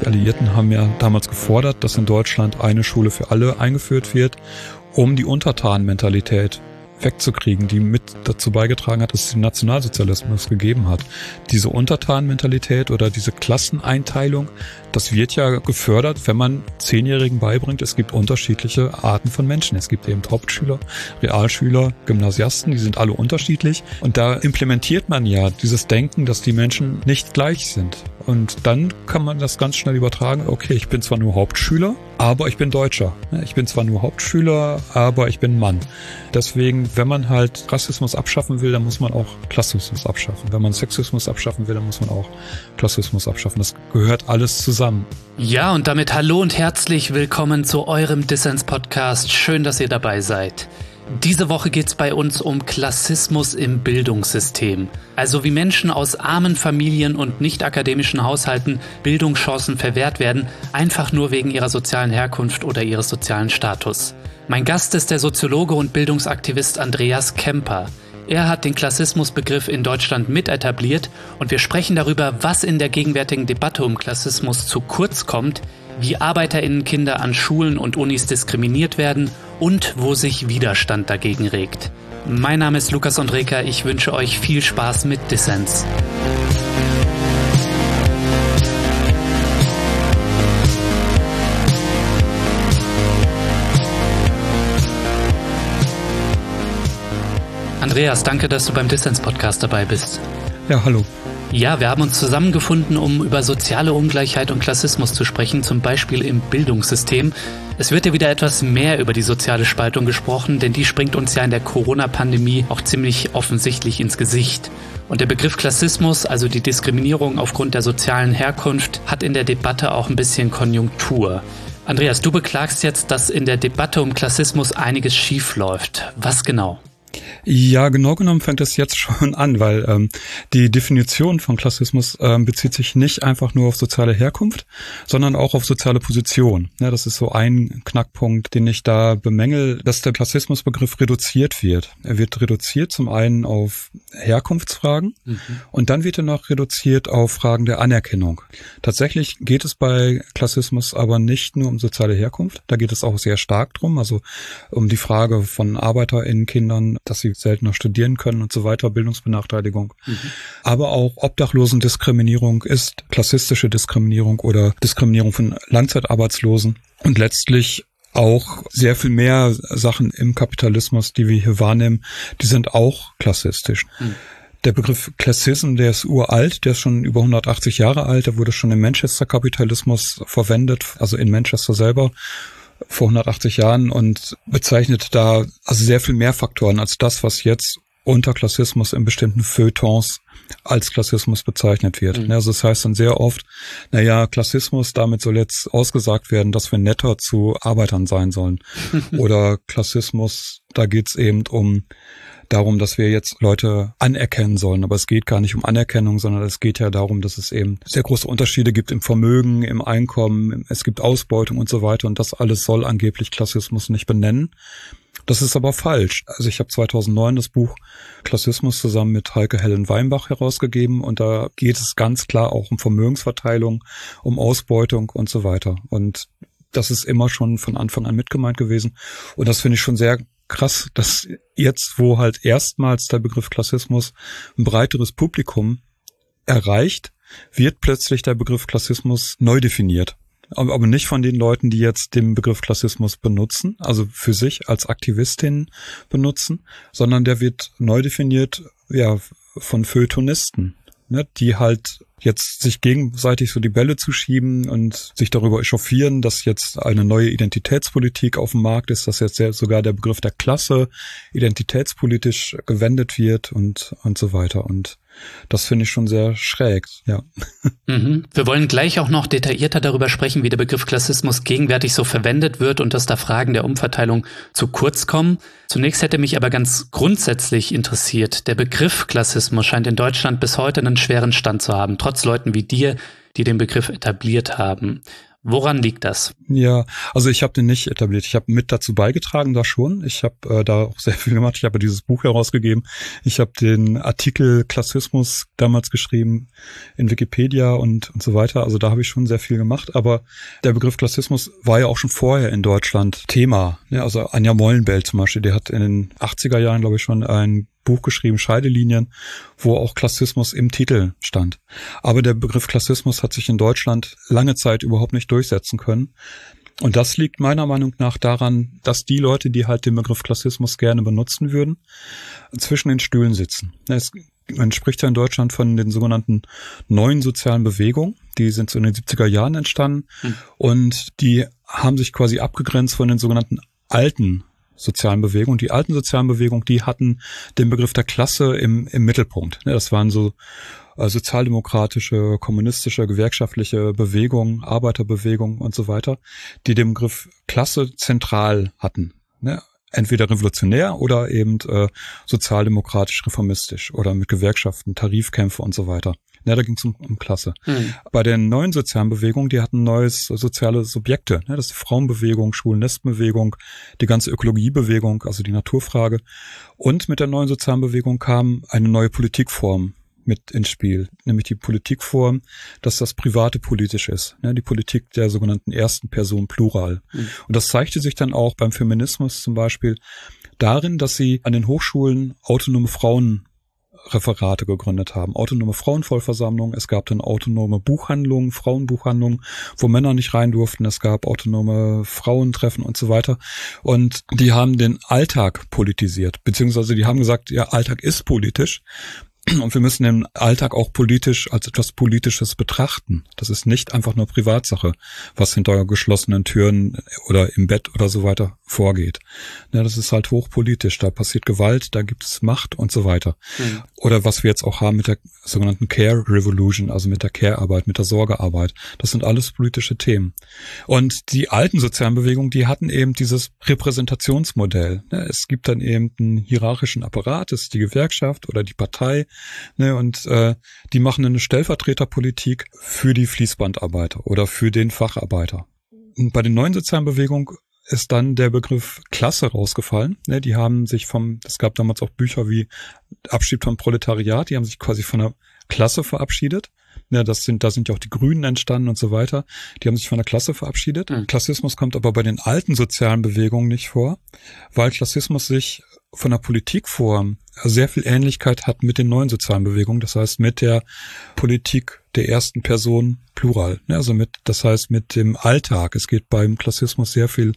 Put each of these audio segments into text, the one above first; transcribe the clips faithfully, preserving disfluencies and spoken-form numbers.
Die Alliierten haben ja damals gefordert, dass in Deutschland eine Schule für alle eingeführt wird, um die Untertanenmentalität wegzukriegen, die mit dazu beigetragen hat, dass es den Nationalsozialismus gegeben hat. Diese Untertanenmentalität oder diese Klasseneinteilung, das wird ja gefördert, wenn man Zehnjährigen beibringt, es gibt unterschiedliche Arten von Menschen. Es gibt eben Hauptschüler, Realschüler, Gymnasiasten, die sind alle unterschiedlich. Und da implementiert man ja dieses Denken, dass die Menschen nicht gleich sind. Und dann kann man das ganz schnell übertragen. Okay, ich bin zwar nur Hauptschüler, aber ich bin Deutscher. Ich bin zwar nur Hauptschüler, aber ich bin Mann. Deswegen, wenn man halt Rassismus abschaffen will, dann muss man auch Klassismus abschaffen. Wenn man Sexismus abschaffen will, dann muss man auch Klassismus abschaffen. Das gehört alles zusammen. Ja, und damit hallo und herzlich willkommen zu eurem Dissens-Podcast. Schön, dass ihr dabei seid. Diese Woche geht's bei uns um Klassismus im Bildungssystem. Also wie Menschen aus armen Familien und nicht akademischen Haushalten Bildungschancen verwehrt werden, einfach nur wegen ihrer sozialen Herkunft oder ihres sozialen Status. Mein Gast ist der Soziologe und Bildungsaktivist Andreas Kemper. Er hat den Klassismusbegriff in Deutschland mit etabliert und wir sprechen darüber, was in der gegenwärtigen Debatte um Klassismus zu kurz kommt, wie ArbeiterInnenkinder an Schulen und Unis diskriminiert werden und wo sich Widerstand dagegen regt. Mein Name ist Lukas Andreka, ich wünsche euch viel Spaß mit Dissens. Andreas, danke, dass du beim Dissens-Podcast dabei bist. Ja, hallo. Ja, wir haben uns zusammengefunden, um über soziale Ungleichheit und Klassismus zu sprechen, zum Beispiel im Bildungssystem. Es wird ja wieder etwas mehr über die soziale Spaltung gesprochen, denn die springt uns ja in der Corona-Pandemie auch ziemlich offensichtlich ins Gesicht. Und der Begriff Klassismus, also die Diskriminierung aufgrund der sozialen Herkunft, hat in der Debatte auch ein bisschen Konjunktur. Andreas, du beklagst jetzt, dass in der Debatte um Klassismus einiges schief läuft. Was genau? Ja, genau genommen fängt es jetzt schon an, weil ähm, die Definition von Klassismus ähm, bezieht sich nicht einfach nur auf soziale Herkunft, sondern auch auf soziale Position. Ja, das ist so ein Knackpunkt, den ich da bemängel, dass der Klassismusbegriff reduziert wird. Er wird reduziert zum einen auf Herkunftsfragen mhm. und dann wird er noch reduziert auf Fragen der Anerkennung. Tatsächlich geht es bei Klassismus aber nicht nur um soziale Herkunft, da geht es auch sehr stark drum, also um die Frage von ArbeiterInnen-Kindern, dass sie seltener studieren können und so weiter, Bildungsbenachteiligung. Mhm. Aber auch Obdachlosendiskriminierung ist klassistische Diskriminierung oder Diskriminierung von Langzeitarbeitslosen und letztlich auch sehr viel mehr Sachen im Kapitalismus, die wir hier wahrnehmen, die sind auch klassistisch. Mhm. Der Begriff Classism, der ist uralt, der ist schon über hundertachtzig Jahre alt, der wurde schon im Manchester-Kapitalismus verwendet, also in Manchester selber, vor hundertachtzig Jahren und bezeichnet da also sehr viel mehr Faktoren als das, was jetzt unter Klassismus in bestimmten Feuilletons als Klassismus bezeichnet wird. Mhm. Also das heißt dann sehr oft, naja, Klassismus, damit soll jetzt ausgesagt werden, dass wir netter zu Arbeitern sein sollen. Oder Klassismus, da geht's eben um darum, dass wir jetzt Leute anerkennen sollen. Aber es geht gar nicht um Anerkennung, sondern es geht ja darum, dass es eben sehr große Unterschiede gibt im Vermögen, im Einkommen, es gibt Ausbeutung und so weiter. Und das alles soll angeblich Klassismus nicht benennen. Das ist aber falsch. Also ich habe zweitausendneun das Buch Klassismus zusammen mit Heike Helen-Weinbach herausgegeben und da geht es ganz klar auch um Vermögensverteilung, um Ausbeutung und so weiter. Und das ist immer schon von Anfang an mit gemeint gewesen. Und das finde ich schon sehr krass, dass jetzt, wo halt erstmals der Begriff Klassismus ein breiteres Publikum erreicht, wird plötzlich der Begriff Klassismus neu definiert. Aber nicht von den Leuten, die jetzt den Begriff Klassismus benutzen, also für sich als Aktivistin benutzen, sondern der wird neu definiert, ja, von Feuilletonisten, ne, die halt jetzt sich gegenseitig so die Bälle zuschieben und sich darüber echauffieren, dass jetzt eine neue Identitätspolitik auf dem Markt ist, dass jetzt sogar der Begriff der Klasse identitätspolitisch gewendet wird und und so weiter. Und das finde ich schon sehr schräg, ja. Mhm. Wir wollen gleich auch noch detaillierter darüber sprechen, wie der Begriff Klassismus gegenwärtig so verwendet wird und dass da Fragen der Umverteilung zu kurz kommen. Zunächst hätte mich aber ganz grundsätzlich interessiert, der Begriff Klassismus scheint in Deutschland bis heute einen schweren Stand zu haben, trotz Leuten wie dir, die den Begriff etabliert haben. Woran liegt das? Ja, also ich habe den nicht etabliert. Ich habe mit dazu beigetragen, da schon. Ich habe äh, da auch sehr viel gemacht. Ich habe dieses Buch herausgegeben. Ich habe den Artikel Klassismus damals geschrieben in Wikipedia und und so weiter. Also da habe ich schon sehr viel gemacht. Aber der Begriff Klassismus war ja auch schon vorher in Deutschland Thema. Ja, also Anja Mollenbell zum Beispiel, die hat in den achtziger Jahren, glaube ich, schon ein Buch geschrieben, Scheidelinien, wo auch Klassismus im Titel stand. Aber der Begriff Klassismus hat sich in Deutschland lange Zeit überhaupt nicht durchsetzen können. Und das liegt meiner Meinung nach daran, dass die Leute, die halt den Begriff Klassismus gerne benutzen würden, zwischen den Stühlen sitzen. Es, man spricht ja in Deutschland von den sogenannten neuen sozialen Bewegungen. Die sind so in den siebziger Jahren entstanden. Hm. Und die haben sich quasi abgegrenzt von den sogenannten alten sozialen Bewegungen. Die alten sozialen Bewegungen, die hatten den Begriff der Klasse im, im Mittelpunkt. Das waren so äh, sozialdemokratische, kommunistische, gewerkschaftliche Bewegungen, Arbeiterbewegungen und so weiter, die den Begriff Klasse zentral hatten. Ne? Entweder revolutionär oder eben äh, sozialdemokratisch, reformistisch oder mit Gewerkschaften, Tarifkämpfe und so weiter. Ja, da ging es um, um Klasse. Hm. Bei den neuen sozialen Bewegungen, die hatten neues soziale Subjekte. Ja, das ist die Frauenbewegung, Schwulen-Lesben-Bewegung, die ganze Ökologiebewegung, also die Naturfrage. Und mit der neuen sozialen Bewegung kam eine neue Politikform mit ins Spiel, nämlich die Politikform, dass das Private politisch ist, ne, die Politik der sogenannten ersten Person Plural. Hm. Und das zeigte sich dann auch beim Feminismus zum Beispiel darin, dass sie an den Hochschulen autonome Frauen Referate gegründet haben, autonome Frauenvollversammlungen, es gab dann autonome Buchhandlungen, Frauenbuchhandlungen, wo Männer nicht rein durften, es gab autonome Frauentreffen und so weiter und die haben den Alltag politisiert, beziehungsweise die haben gesagt, ja, Alltag ist politisch und wir müssen den Alltag auch politisch als etwas Politisches betrachten. Das ist nicht einfach nur Privatsache, was hinter geschlossenen Türen oder im Bett oder so weiter vorgeht. Ja, das ist halt hochpolitisch. Da passiert Gewalt, da gibt es Macht und so weiter. Mhm. Oder was wir jetzt auch haben mit der sogenannten Care Revolution, also mit der Care-Arbeit, mit der Sorgearbeit. Das sind alles politische Themen. Und die alten sozialen Bewegungen, die hatten eben dieses Repräsentationsmodell. Es gibt dann eben einen hierarchischen Apparat, das ist die Gewerkschaft oder die Partei. Ne, und äh, die machen eine Stellvertreterpolitik für die Fließbandarbeiter oder für den Facharbeiter. Und bei den neuen sozialen Bewegungen ist dann der Begriff Klasse rausgefallen. Ne, die haben sich vom, es gab damals auch Bücher wie Abschied vom Proletariat, die haben sich quasi von der Klasse verabschiedet. Ja, das sind, da sind ja auch die Grünen entstanden und so weiter. Die haben sich von der Klasse verabschiedet. Mhm. Klassismus kommt aber bei den alten sozialen Bewegungen nicht vor, weil Klassismus sich von der Politikform sehr viel Ähnlichkeit hat mit den neuen sozialen Bewegungen. Das heißt, mit der Politik der ersten Person Plural. Also mit, das heißt, mit dem Alltag. Es geht beim Klassismus sehr viel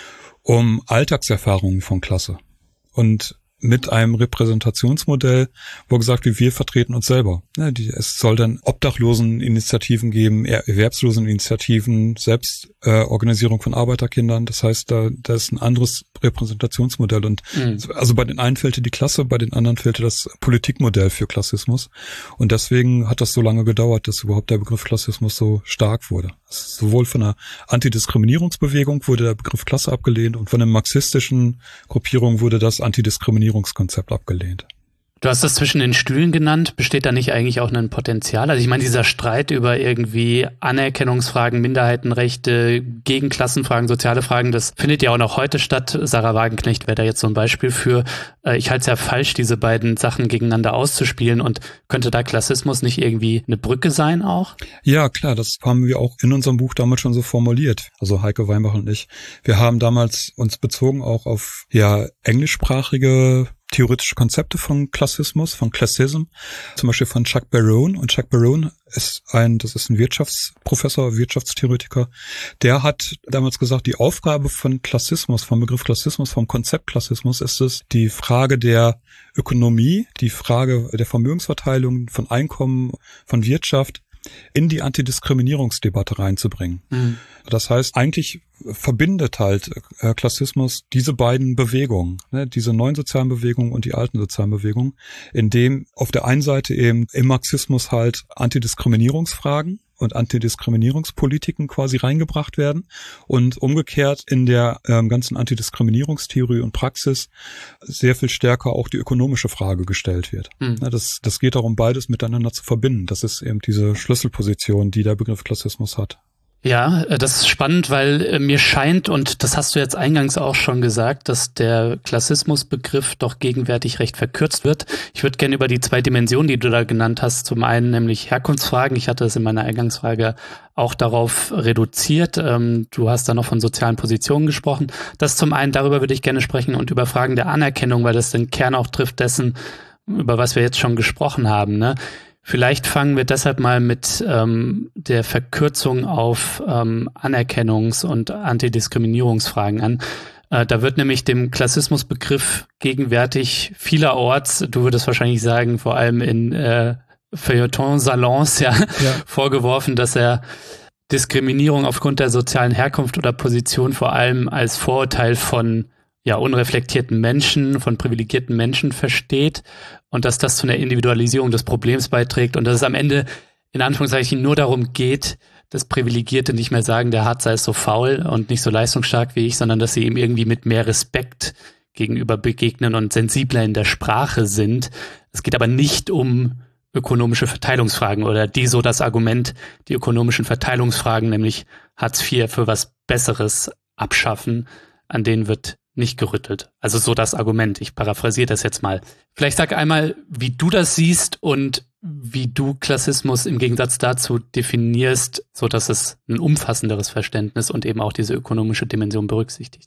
um Alltagserfahrungen von Klasse. Und mit einem Repräsentationsmodell, wo gesagt wird, wir vertreten uns selber. Ja, die, es soll dann Obdachloseninitiativen geben, Erwerbsloseninitiativen, Selbstorganisierung äh, von Arbeiterkindern. Das heißt, da, da ist ein anderes Repräsentationsmodell. Und mhm. also bei den einen fehlte die Klasse, bei den anderen fehlte das Politikmodell für Klassismus. Und deswegen hat das so lange gedauert, dass überhaupt der Begriff Klassismus so stark wurde. Sowohl von der Antidiskriminierungsbewegung wurde der Begriff Klasse abgelehnt und von den marxistischen Gruppierungen wurde das Antidiskriminierungskonzept abgelehnt. Du hast das zwischen den Stühlen genannt. Besteht da nicht eigentlich auch ein Potenzial? Also ich meine, dieser Streit über irgendwie Anerkennungsfragen, Minderheitenrechte, Gegenklassenfragen, soziale Fragen, das findet ja auch noch heute statt. Sarah Wagenknecht wäre da jetzt so ein Beispiel für. Ich halte es ja falsch, diese beiden Sachen gegeneinander auszuspielen. Und könnte da Klassismus nicht irgendwie eine Brücke sein auch? Ja, klar, das haben wir auch in unserem Buch damals schon so formuliert. Also Heike Weinbach und ich. Wir haben damals uns bezogen auch auf ja englischsprachige theoretische Konzepte von Klassismus, von Classism, zum Beispiel von Chuck Barone. Und Chuck Barone ist ein, das ist ein Wirtschaftsprofessor, Wirtschaftstheoretiker. Der hat damals gesagt, die Aufgabe von Klassismus, vom Begriff Klassismus, vom Konzept Klassismus ist es, die Frage der Ökonomie, die Frage der Vermögensverteilung, von Einkommen, von Wirtschaft in die Antidiskriminierungsdebatte reinzubringen. Mhm. Das heißt, eigentlich verbindet halt äh, Klassismus diese beiden Bewegungen, ne, diese neuen sozialen Bewegungen und die alten sozialen Bewegungen, indem auf der einen Seite eben im Marxismus halt Antidiskriminierungsfragen und Antidiskriminierungspolitiken quasi reingebracht werden und umgekehrt in der ähm, ganzen Antidiskriminierungstheorie und Praxis sehr viel stärker auch die ökonomische Frage gestellt wird. Mhm. Ja, das, das geht darum, beides miteinander zu verbinden. Das ist eben diese Schlüsselposition, die der Begriff Klassismus hat. Ja, das ist spannend, weil mir scheint, und das hast du jetzt eingangs auch schon gesagt, dass der Klassismusbegriff doch gegenwärtig recht verkürzt wird. Ich würde gerne über die zwei Dimensionen, die du da genannt hast, zum einen nämlich Herkunftsfragen. Ich hatte es in meiner Eingangsfrage auch darauf reduziert. Du hast da noch von sozialen Positionen gesprochen. Das zum einen, darüber würde ich gerne sprechen, und über Fragen der Anerkennung, weil das den Kern auch trifft dessen, über was wir jetzt schon gesprochen haben, ne? Vielleicht fangen wir deshalb mal mit ähm, der Verkürzung auf ähm, Anerkennungs- und Antidiskriminierungsfragen an. Äh, da wird nämlich dem Klassismusbegriff gegenwärtig vielerorts, du würdest wahrscheinlich sagen, vor allem in äh, Feuilleton-Salons, ja, ja, vorgeworfen, dass er Diskriminierung aufgrund der sozialen Herkunft oder Position vor allem als Vorurteil von ja, unreflektierten Menschen, von privilegierten Menschen versteht und dass das zu einer Individualisierung des Problems beiträgt und dass es am Ende in Anführungszeichen nur darum geht, dass Privilegierte nicht mehr sagen, der Harzer ist so faul und nicht so leistungsstark wie ich, sondern dass sie ihm irgendwie mit mehr Respekt gegenüber begegnen und sensibler in der Sprache sind. Es geht aber nicht um ökonomische Verteilungsfragen oder die so das Argument, die ökonomischen Verteilungsfragen, nämlich Hartz vier für was Besseres abschaffen, an denen wird nicht gerüttelt. Also so das Argument. Ich paraphrasiere das jetzt mal. Vielleicht sag einmal, wie du das siehst und wie du Klassismus im Gegensatz dazu definierst, so dass es ein umfassenderes Verständnis und eben auch diese ökonomische Dimension berücksichtigt.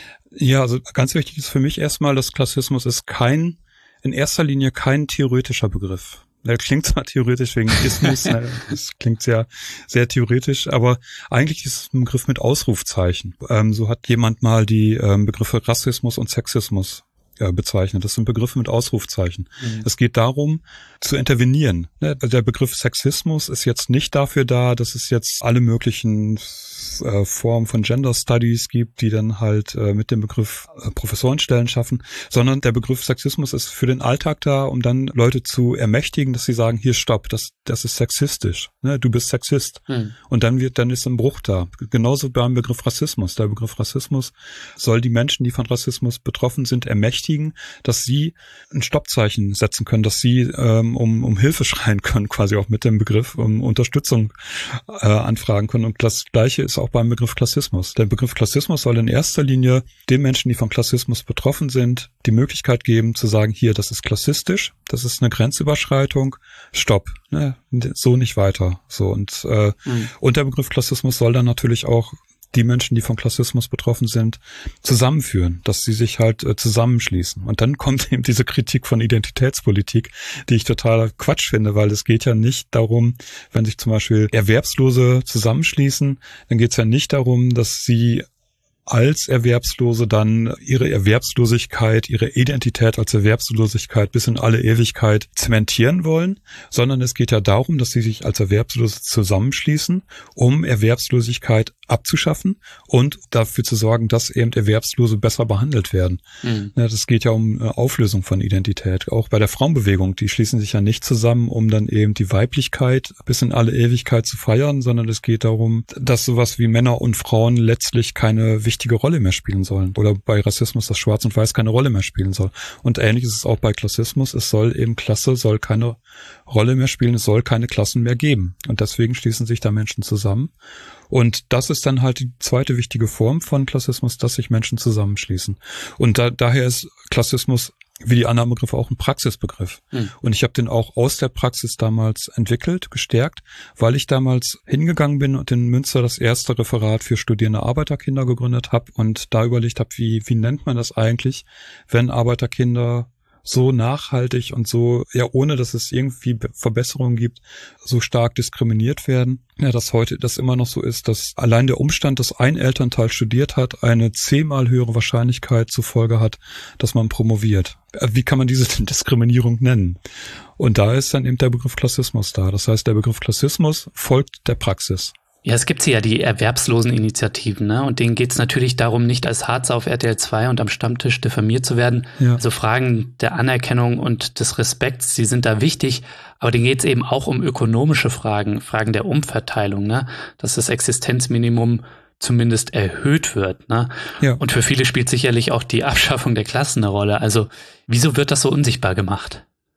Ja, also ganz wichtig ist für mich erstmal, dass Klassismus ist kein, in erster Linie kein theoretischer Begriff. Der klingt zwar theoretisch wegen Ismus, das klingt sehr, sehr theoretisch, aber eigentlich ist es ein Begriff mit Ausrufzeichen. Ähm, so hat jemand mal die ähm, Begriffe Rassismus und Sexismus äh, bezeichnet. Das sind Begriffe mit Ausrufzeichen. Mhm. Es geht darum, zu intervenieren. Der Begriff Sexismus ist jetzt nicht dafür da, dass es jetzt alle möglichen äh, Formen von Gender Studies gibt, die dann halt äh, mit dem Begriff äh, Professorenstellen schaffen, sondern der Begriff Sexismus ist für den Alltag da, um dann Leute zu ermächtigen, dass sie sagen, hier stopp, das das ist sexistisch, ne? Du bist Sexist. Hm. Und dann wird dann ist ein Bruch da. Genauso beim Begriff Rassismus. Der Begriff Rassismus soll die Menschen, die von Rassismus betroffen sind, ermächtigen, dass sie ein Stoppzeichen setzen können, dass sie ähm, um um Hilfe schreien können, quasi auch mit dem Begriff, um Unterstützung äh, anfragen können. Und das Gleiche ist auch beim Begriff Klassismus. Der Begriff Klassismus soll in erster Linie den Menschen, die von Klassismus betroffen sind, die Möglichkeit geben zu sagen, hier, das ist klassistisch, das ist eine Grenzüberschreitung, stopp, ne, so nicht weiter. So und äh, mhm. und der Begriff Klassismus soll dann natürlich auch die Menschen, die von Klassismus betroffen sind, zusammenführen, dass sie sich halt äh, zusammenschließen. Und dann kommt eben diese Kritik von Identitätspolitik, die ich total Quatsch finde, weil es geht ja nicht darum, wenn sich zum Beispiel Erwerbslose zusammenschließen, dann geht es ja nicht darum, dass sie als Erwerbslose dann ihre Erwerbslosigkeit, ihre Identität als Erwerbslosigkeit bis in alle Ewigkeit zementieren wollen, sondern es geht ja darum, dass sie sich als Erwerbslose zusammenschließen, um Erwerbslosigkeit abzuschaffen und dafür zu sorgen, dass eben Erwerbslose besser behandelt werden. Mhm. Ja, das geht ja um Auflösung von Identität. Auch bei der Frauenbewegung, die schließen sich ja nicht zusammen, um dann eben die Weiblichkeit bis in alle Ewigkeit zu feiern, sondern es geht darum, dass sowas wie Männer und Frauen letztlich keine wichtige Rolle mehr spielen sollen. Oder bei Rassismus, dass Schwarz und Weiß keine Rolle mehr spielen soll. Und ähnlich ist es auch bei Klassismus. Es soll eben Klasse, soll keine Rolle mehr spielen, es soll keine Klassen mehr geben. Und deswegen schließen sich da Menschen zusammen. Und das ist dann halt die zweite wichtige Form von Klassismus, dass sich Menschen zusammenschließen. Und da, daher ist Klassismus wie die anderen Begriffe auch ein Praxisbegriff. Hm. Und ich habe den auch aus der Praxis damals entwickelt, gestärkt, weil ich damals hingegangen bin und in Münster das erste Referat für studierende Arbeiterkinder gegründet habe und da überlegt habe, wie, wie nennt man das eigentlich, wenn Arbeiterkinder so nachhaltig und so, ja, ohne dass es irgendwie Verbesserungen gibt, so stark diskriminiert werden. Ja, dass heute das immer noch so ist, dass allein der Umstand, dass ein Elternteil studiert hat, eine zehnmal höhere Wahrscheinlichkeit zur Folge hat, dass man promoviert. Wie kann man diese Diskriminierung nennen? Und da ist dann eben der Begriff Klassismus da. Das heißt, der Begriff Klassismus folgt der Praxis. Ja, es gibt hier ja die Erwerbsloseninitiativen, ne? Und denen geht es natürlich darum, nicht als Harzer auf R T L zwei und am Stammtisch diffamiert zu werden. Ja. Also Fragen der Anerkennung und des Respekts, die sind da wichtig, aber denen geht es eben auch um ökonomische Fragen, Fragen der Umverteilung, ne? Dass das Existenzminimum zumindest erhöht wird, ne? Ja. Und für viele spielt sicherlich auch die Abschaffung der Klassen eine Rolle. Also wieso wird das so unsichtbar gemacht?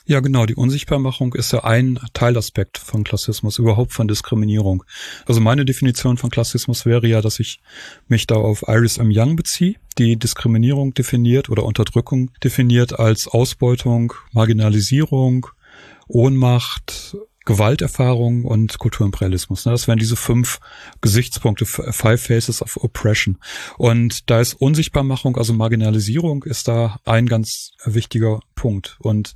Ja, genau. Die Unsichtbarmachung ist ja ein Teilaspekt von Klassismus, überhaupt von Diskriminierung. Also meine Definition von Klassismus wäre ja, dass ich mich da auf Iris M. Young beziehe, die Diskriminierung definiert oder Unterdrückung definiert als Ausbeutung, Marginalisierung, Ohnmacht, Gewalterfahrung und Kulturimperialismus. Das wären diese fünf Gesichtspunkte, Five Faces of Oppression. Und da ist Unsichtbarmachung, also Marginalisierung, ist da ein ganz wichtiger Punkt. Und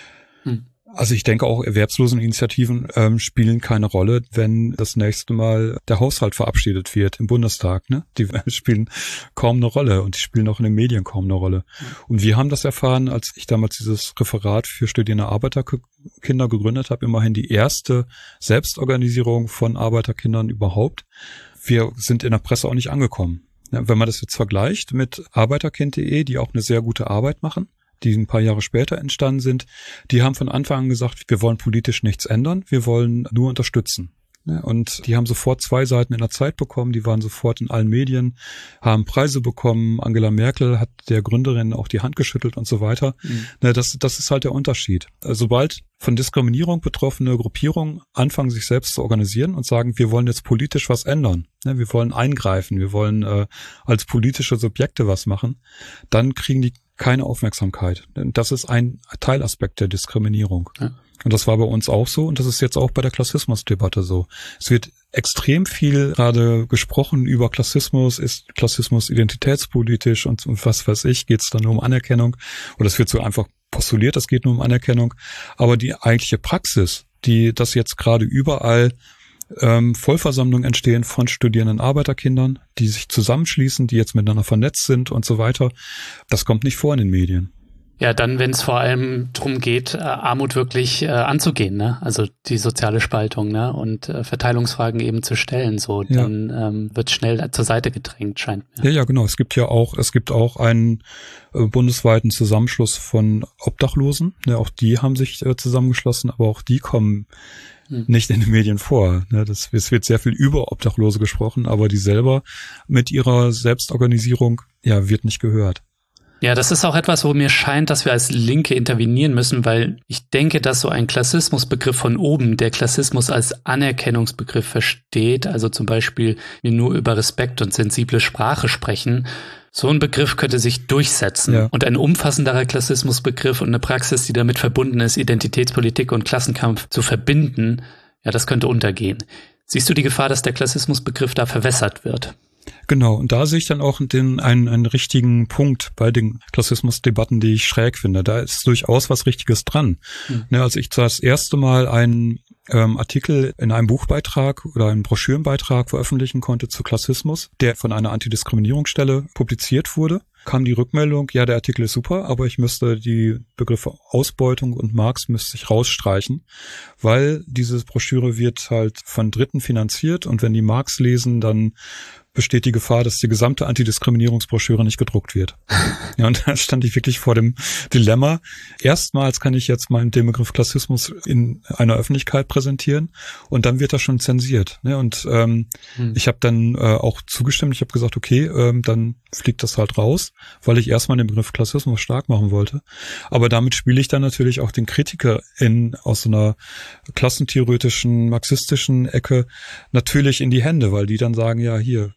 hm. Also ich denke auch, Erwerbsloseninitiativen ähm, spielen keine Rolle, wenn das nächste Mal der Haushalt verabschiedet wird im Bundestag. Ne? Die spielen kaum eine Rolle und die spielen auch in den Medien kaum eine Rolle. Mhm. Und wir haben das erfahren, als ich damals dieses Referat für studierende Arbeiterkinder gegründet habe, immerhin die erste Selbstorganisierung von Arbeiterkindern überhaupt. Wir sind in der Presse auch nicht angekommen. Ja, wenn man das jetzt vergleicht mit arbeiterkind punkt de, die auch eine sehr gute Arbeit machen, die ein paar Jahre später entstanden sind, die haben von Anfang an gesagt, wir wollen politisch nichts ändern, wir wollen nur unterstützen. Und die haben sofort zwei Seiten in der Zeit bekommen, die waren sofort in allen Medien, haben Preise bekommen, Angela Merkel hat der Gründerin auch die Hand geschüttelt und so weiter. Mhm. Das, das ist halt der Unterschied. Sobald von Diskriminierung betroffene Gruppierungen anfangen, sich selbst zu organisieren und sagen, wir wollen jetzt politisch was ändern, wir wollen eingreifen, wir wollen äh, als politische Subjekte was machen, dann kriegen die keine Aufmerksamkeit. Das ist ein Teilaspekt der Diskriminierung. Ja. Und das war bei uns auch so und das ist jetzt auch bei der Klassismusdebatte so. Es wird extrem viel gerade gesprochen über Klassismus, ist Klassismus identitätspolitisch und, und was weiß ich, geht es dann nur um Anerkennung oder es wird so einfach postuliert, es geht nur um Anerkennung. Aber die eigentliche Praxis, die das jetzt gerade überall ähm, Vollversammlungen entstehen von studierenden Arbeiterkindern, die sich zusammenschließen, die jetzt miteinander vernetzt sind und so weiter, das kommt nicht vor in den Medien. Ja, dann, wenn es vor allem darum geht, äh, Armut wirklich äh, anzugehen, ne? Also die soziale Spaltung, ne? Und äh, Verteilungsfragen eben zu stellen, so, ja. Dann ähm, wird schnell zur Seite gedrängt, scheint mir. Ja, ja, genau. Es gibt ja auch, es gibt auch einen äh, bundesweiten Zusammenschluss von Obdachlosen. Ne? Auch die haben sich äh, zusammengeschlossen, aber auch die kommen hm. nicht in den Medien vor. Ne? Das, es wird sehr viel über Obdachlose gesprochen, aber die selber mit ihrer Selbstorganisierung, ja, wird nicht gehört. Ja, das ist auch etwas, wo mir scheint, dass wir als Linke intervenieren müssen, weil ich denke, dass so ein Klassismusbegriff von oben, der Klassismus als Anerkennungsbegriff versteht, also zum Beispiel wir nur über Respekt und sensible Sprache sprechen, so ein Begriff könnte sich durchsetzen. Ja. Und ein umfassenderer Klassismusbegriff und eine Praxis, die damit verbunden ist, Identitätspolitik und Klassenkampf zu verbinden, ja, das könnte untergehen. Siehst du die Gefahr, dass der Klassismusbegriff da verwässert wird? Genau, und da sehe ich dann auch den, einen, einen richtigen Punkt bei den Klassismusdebatten, die ich schräg finde. Da ist durchaus was Richtiges dran. Mhm. Ne, als ich das erste Mal einen ähm, Artikel in einem Buchbeitrag oder einen Broschürenbeitrag veröffentlichen konnte zu Klassismus, der von einer Antidiskriminierungsstelle publiziert wurde, kam die Rückmeldung, ja, der Artikel ist super, aber ich müsste die Begriffe Ausbeutung und Marx müsste ich rausstreichen, weil diese Broschüre wird halt von Dritten finanziert und wenn die Marx lesen, dann besteht die Gefahr, dass die gesamte Antidiskriminierungsbroschüre nicht gedruckt wird. Ja, und da stand ich wirklich vor dem Dilemma. Erstmals kann ich jetzt mal den Begriff Klassismus in einer Öffentlichkeit präsentieren und dann wird das schon zensiert. Ne? Und ähm, hm. ich habe dann äh, auch zugestimmt. Ich habe gesagt, okay, ähm, dann fliegt das halt raus, weil ich erstmal den Begriff Klassismus stark machen wollte. Aber damit spiele ich dann natürlich auch den Kritiker in aus so einer klassentheoretischen, marxistischen Ecke natürlich in die Hände, weil die dann sagen, ja, hier,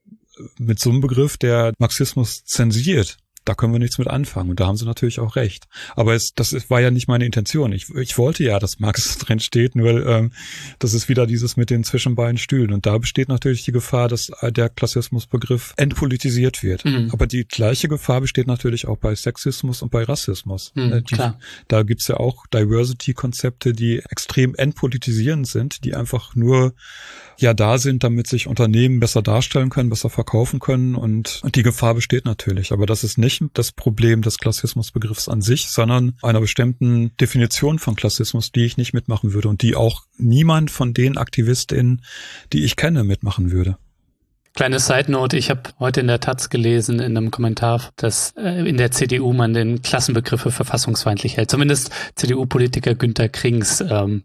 mit so einem Begriff, der Marxismus zensiert, da können wir nichts mit anfangen. Und da haben sie natürlich auch recht. Aber es, das war ja nicht meine Intention. Ich, ich wollte ja, dass Marx drin steht, nur ähm, das ist wieder dieses mit den zwischen beiden Stühlen. Und da besteht natürlich die Gefahr, dass der Klassismusbegriff entpolitisiert wird. Mhm. Aber die gleiche Gefahr besteht natürlich auch bei Sexismus und bei Rassismus. Mhm, die, klar. Da gibt's ja auch Diversity-Konzepte, die extrem entpolitisierend sind, die einfach nur ja da sind, damit sich Unternehmen besser darstellen können, besser verkaufen können. Und, und die Gefahr besteht natürlich. Aber das ist nicht das Problem des Klassismusbegriffs an sich, sondern einer bestimmten Definition von Klassismus, die ich nicht mitmachen würde und die auch niemand von den AktivistInnen, die ich kenne, mitmachen würde. Kleine Side-Note, ich habe heute in der Taz gelesen, in einem Kommentar, dass äh, in der C D U man den Klassenbegriff für verfassungsfeindlich hält. Zumindest C D U-Politiker Günter Krings ähm,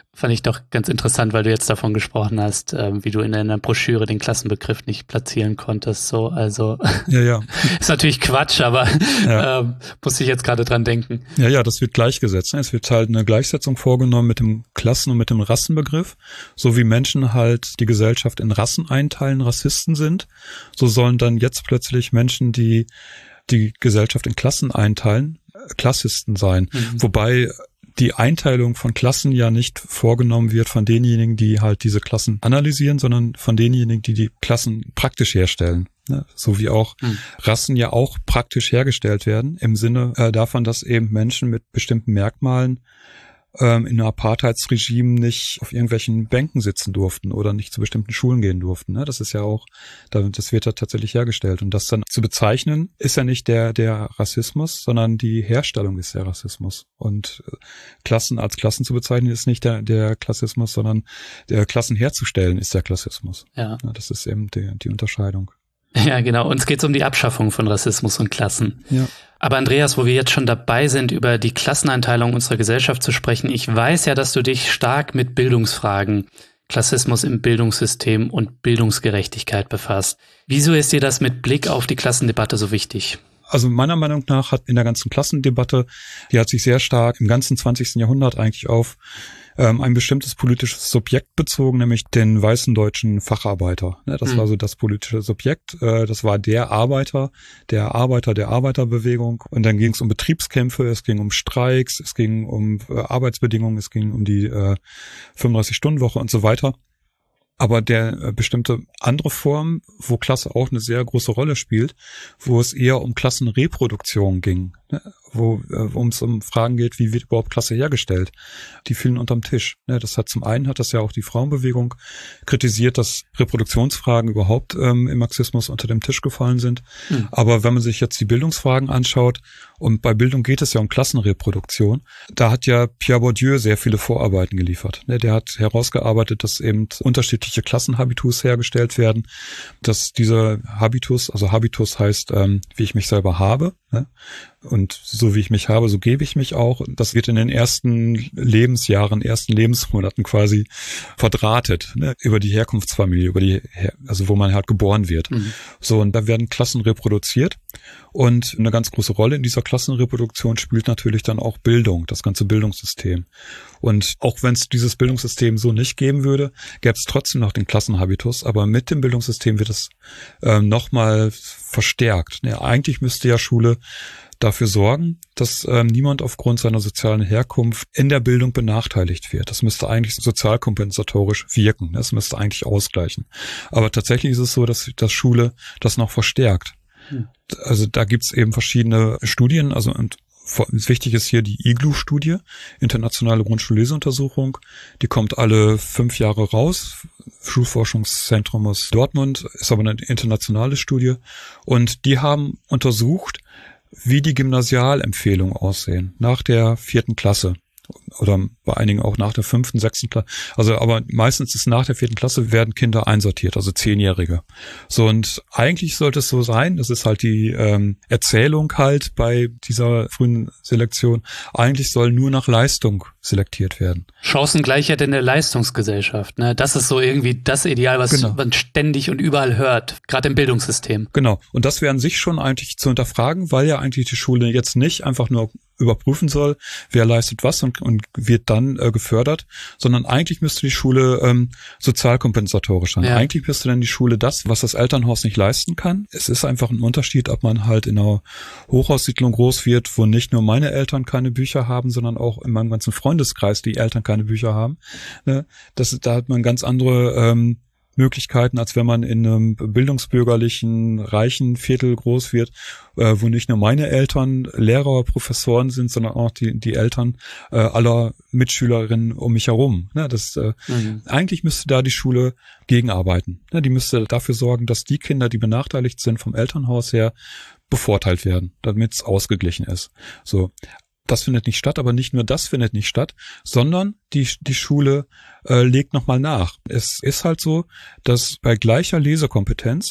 Fand ich doch ganz interessant, weil du jetzt davon gesprochen hast, ähm, wie du in einer Broschüre den Klassenbegriff nicht platzieren konntest. So, also ja, ja. ist natürlich Quatsch, aber ja. ähm, muss ich jetzt gerade dran denken. Ja, ja, das wird gleichgesetzt. Ne? Es wird halt eine Gleichsetzung vorgenommen mit dem Klassen- und mit dem Rassenbegriff. So wie Menschen halt die Gesellschaft in Rassen einteilen, Rassisten sind, so sollen dann jetzt plötzlich Menschen, die die Gesellschaft in Klassen einteilen, Klassisten sein. Mhm. Wobei die Einteilung von Klassen ja nicht vorgenommen wird von denjenigen, die halt diese Klassen analysieren, sondern von denjenigen, die die Klassen praktisch herstellen. Ne? So wie auch hm. Rassen ja auch praktisch hergestellt werden, im Sinne äh, davon, dass eben Menschen mit bestimmten Merkmalen ähm, in einem Apartheidsregime nicht auf irgendwelchen Bänken sitzen durften oder nicht zu bestimmten Schulen gehen durften. Ne? Das ist ja auch, das wird ja tatsächlich hergestellt. Und das dann zu bezeichnen, ist ja nicht der der Rassismus, sondern die Herstellung ist der Rassismus. Und Klassen als Klassen zu bezeichnen, ist nicht der der Klassismus, sondern der Klassen herzustellen ist der Klassismus. Ja. Ja, das ist eben die, die Unterscheidung. Ja, genau. Uns geht's um die Abschaffung von Rassismus und Klassen. Ja. Aber Andreas, wo wir jetzt schon dabei sind, über die Klasseneinteilung unserer Gesellschaft zu sprechen, ich weiß ja, dass du dich stark mit Bildungsfragen, Klassismus im Bildungssystem und Bildungsgerechtigkeit befasst. Wieso ist dir das mit Blick auf die Klassendebatte so wichtig? Also meiner Meinung nach hat in der ganzen Klassendebatte, die hat sich sehr stark im ganzen zwanzigsten Jahrhundert eigentlich auf ähm, ein bestimmtes politisches Subjekt bezogen, nämlich den weißen deutschen Facharbeiter. Ne, das mhm. war so das politische Subjekt. Äh, das war der Arbeiter, der Arbeiter der Arbeiterbewegung. Und dann ging es um Betriebskämpfe, es ging um Streiks, es ging um äh, Arbeitsbedingungen, es ging um die äh, fünfunddreißig-Stunden-Woche und so weiter. Aber der äh, bestimmte andere Form, wo Klasse auch eine sehr große Rolle spielt, wo es eher um Klassenreproduktion ging, ne? wo äh, wo es um Fragen geht, wie wird überhaupt Klasse hergestellt, die fielen unterm Tisch. Ne? Das hat zum einen hat das ja auch die Frauenbewegung kritisiert, dass Reproduktionsfragen überhaupt ähm, im Marxismus unter dem Tisch gefallen sind. Mhm. Aber wenn man sich jetzt die Bildungsfragen anschaut, und bei Bildung geht es ja um Klassenreproduktion, da hat ja Pierre Bourdieu sehr viele Vorarbeiten geliefert. Ne? Der hat herausgearbeitet, dass eben unterschiedliche Klassenhabitus hergestellt werden, dass dieser Habitus, also Habitus heißt, ähm, wie ich mich selber habe, ne? Und so wie ich mich habe, so gebe ich mich auch. Das wird in den ersten Lebensjahren, ersten Lebensmonaten quasi verdrahtet, ne? Über die Herkunftsfamilie, über die, Her- also wo man halt geboren wird. Mhm. So, und da werden Klassen reproduziert. Und eine ganz große Rolle in dieser Klassenreproduktion spielt natürlich dann auch Bildung, das ganze Bildungssystem. Und auch wenn es dieses Bildungssystem so nicht geben würde, gäbe es trotzdem noch den Klassenhabitus. Aber mit dem Bildungssystem wird es ähm, nochmal verstärkt. Ja, eigentlich müsste ja Schule dafür sorgen, dass ähm, niemand aufgrund seiner sozialen Herkunft in der Bildung benachteiligt wird. Das müsste eigentlich sozialkompensatorisch wirken. Das müsste eigentlich ausgleichen. Aber tatsächlich ist es so, dass, dass Schule das noch verstärkt. Hm. Also da gibt's eben verschiedene Studien. Also und wichtig ist hier die I G L U-Studie, Internationale Grundschulleseuntersuchung. Die kommt alle fünf Jahre raus. Schulforschungszentrum aus Dortmund, ist aber eine internationale Studie. Und die haben untersucht, wie die Gymnasialempfehlungen aussehen nach der vierten Klasse oder bei einigen auch nach der fünften, sechsten Klasse. Also aber meistens ist nach der vierten Klasse werden Kinder einsortiert, also Zehnjährige. So, und eigentlich sollte es so sein, das ist halt die ähm, Erzählung halt bei dieser frühen Selektion, eigentlich soll nur nach Leistung selektiert werden. Chancengleichheit in der Leistungsgesellschaft, ne? Das ist so irgendwie das Ideal, was genau. man ständig und überall hört, gerade im Bildungssystem. Genau. Und das wäre an sich schon eigentlich zu hinterfragen, weil ja eigentlich die Schule jetzt nicht einfach nur überprüfen soll, wer leistet was und, und wird dann äh, gefördert, sondern eigentlich müsste die Schule ähm, sozialkompensatorisch sein. Ja. Eigentlich müsste dann die Schule das, was das Elternhaus nicht leisten kann. Es ist einfach ein Unterschied, ob man halt in einer Hochhaussiedlung groß wird, wo nicht nur meine Eltern keine Bücher haben, sondern auch in meinem ganzen Freundeskreis die Eltern keine Bücher haben. Ne? Das, da hat man ganz andere ähm, Möglichkeiten, als wenn man in einem bildungsbürgerlichen, reichen Viertel groß wird, äh, wo nicht nur meine Eltern Lehrer, Professoren sind, sondern auch die, die Eltern äh, aller Mitschülerinnen um mich herum. Ne, das, äh, mhm. Eigentlich müsste da die Schule gegenarbeiten. Ne, die müsste dafür sorgen, dass die Kinder, die benachteiligt sind vom Elternhaus her, bevorteilt werden, damit es ausgeglichen ist. So. Das findet nicht statt, aber nicht nur das findet nicht statt, sondern die die Schule äh, legt nochmal nach. Es ist halt so, dass bei gleicher Lesekompetenz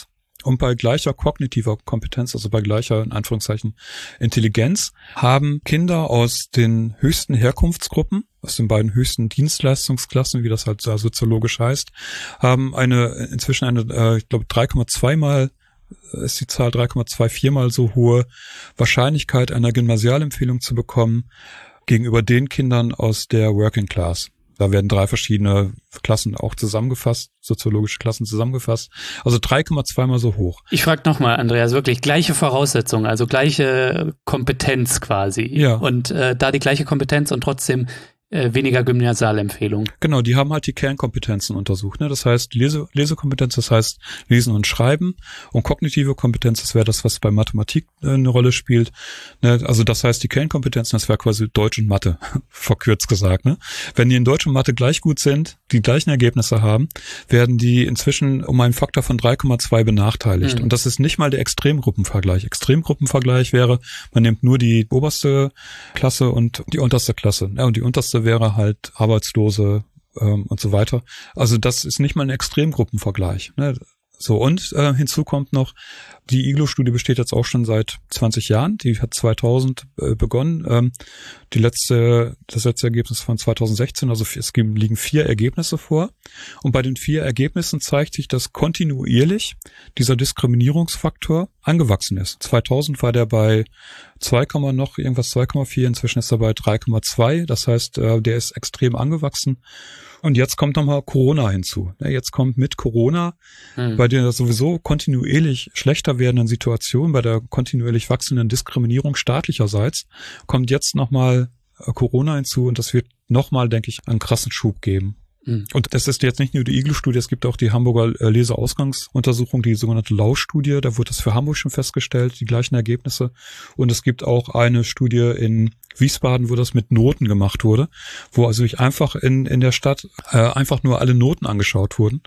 Und bei gleicher kognitiver Kompetenz, also bei gleicher, in Anführungszeichen, Intelligenz, haben Kinder aus den höchsten Herkunftsgruppen, aus den beiden höchsten Dienstleistungsklassen, wie das halt soziologisch heißt, haben eine inzwischen eine, äh, ich glaube, drei Komma zwei Mal ist die Zahl drei Komma vierundzwanzig Mal so hohe Wahrscheinlichkeit, einer Gymnasialempfehlung zu bekommen, gegenüber den Kindern aus der Working Class. Da werden drei verschiedene Klassen auch zusammengefasst, soziologische Klassen zusammengefasst. Also drei Komma zwei Mal so hoch. Ich frage nochmal, Andreas, wirklich gleiche Voraussetzungen, also gleiche Kompetenz quasi. Ja. Und äh, da die gleiche Kompetenz und trotzdem äh, weniger Gymnasialempfehlung. Genau, die haben halt die Kernkompetenzen untersucht. Ne? Das heißt Lese, Lesekompetenz, das heißt Lesen und Schreiben. Und kognitive Kompetenz, das wäre das, was bei Mathematik äh, eine Rolle spielt. Ne? Also das heißt, die Kernkompetenzen, das wäre quasi Deutsch und Mathe, verkürzt gesagt. Ne? Wenn die in Deutsch und Mathe gleich gut sind, die gleichen Ergebnisse haben, werden die inzwischen um einen Faktor von drei Komma zwei benachteiligt. Mhm. Und das ist nicht mal der Extremgruppenvergleich. Extremgruppenvergleich wäre, man nimmt nur die oberste Klasse und die unterste Klasse. Ja, und die unterste wäre halt Arbeitslose ähm, und so weiter. Also das ist nicht mal ein Extremgruppenvergleich. Ne? So, und äh, hinzu kommt noch, die I G L O-Studie besteht jetzt auch schon seit zwanzig Jahren. Die hat zweitausend äh, begonnen. Ähm, die letzte, das letzte Ergebnis von zweitausendsechzehn, also es liegen vier Ergebnisse vor. Und bei den vier Ergebnissen zeigt sich, dass kontinuierlich dieser Diskriminierungsfaktor angewachsen ist. zweitausend war der bei zwei, noch irgendwas zwei Komma vier, inzwischen ist er bei drei Komma zwei. Das heißt, äh, der ist extrem angewachsen. Und jetzt kommt nochmal Corona hinzu. Jetzt kommt mit Corona, hm. bei der sowieso kontinuierlich schlechter werdenden Situation, bei der kontinuierlich wachsenden Diskriminierung staatlicherseits, kommt jetzt nochmal Corona hinzu und das wird nochmal, denke ich, einen krassen Schub geben. Hm. Und das ist jetzt nicht nur die I G L O-Studie, es gibt auch die Hamburger Leseausgangsuntersuchung, die sogenannte Lau-Studie, da wurde das für Hamburg schon festgestellt, die gleichen Ergebnisse. Und es gibt auch eine Studie in Wiesbaden, wo das mit Noten gemacht wurde, wo also ich einfach in in der Stadt äh, einfach nur alle Noten angeschaut wurden.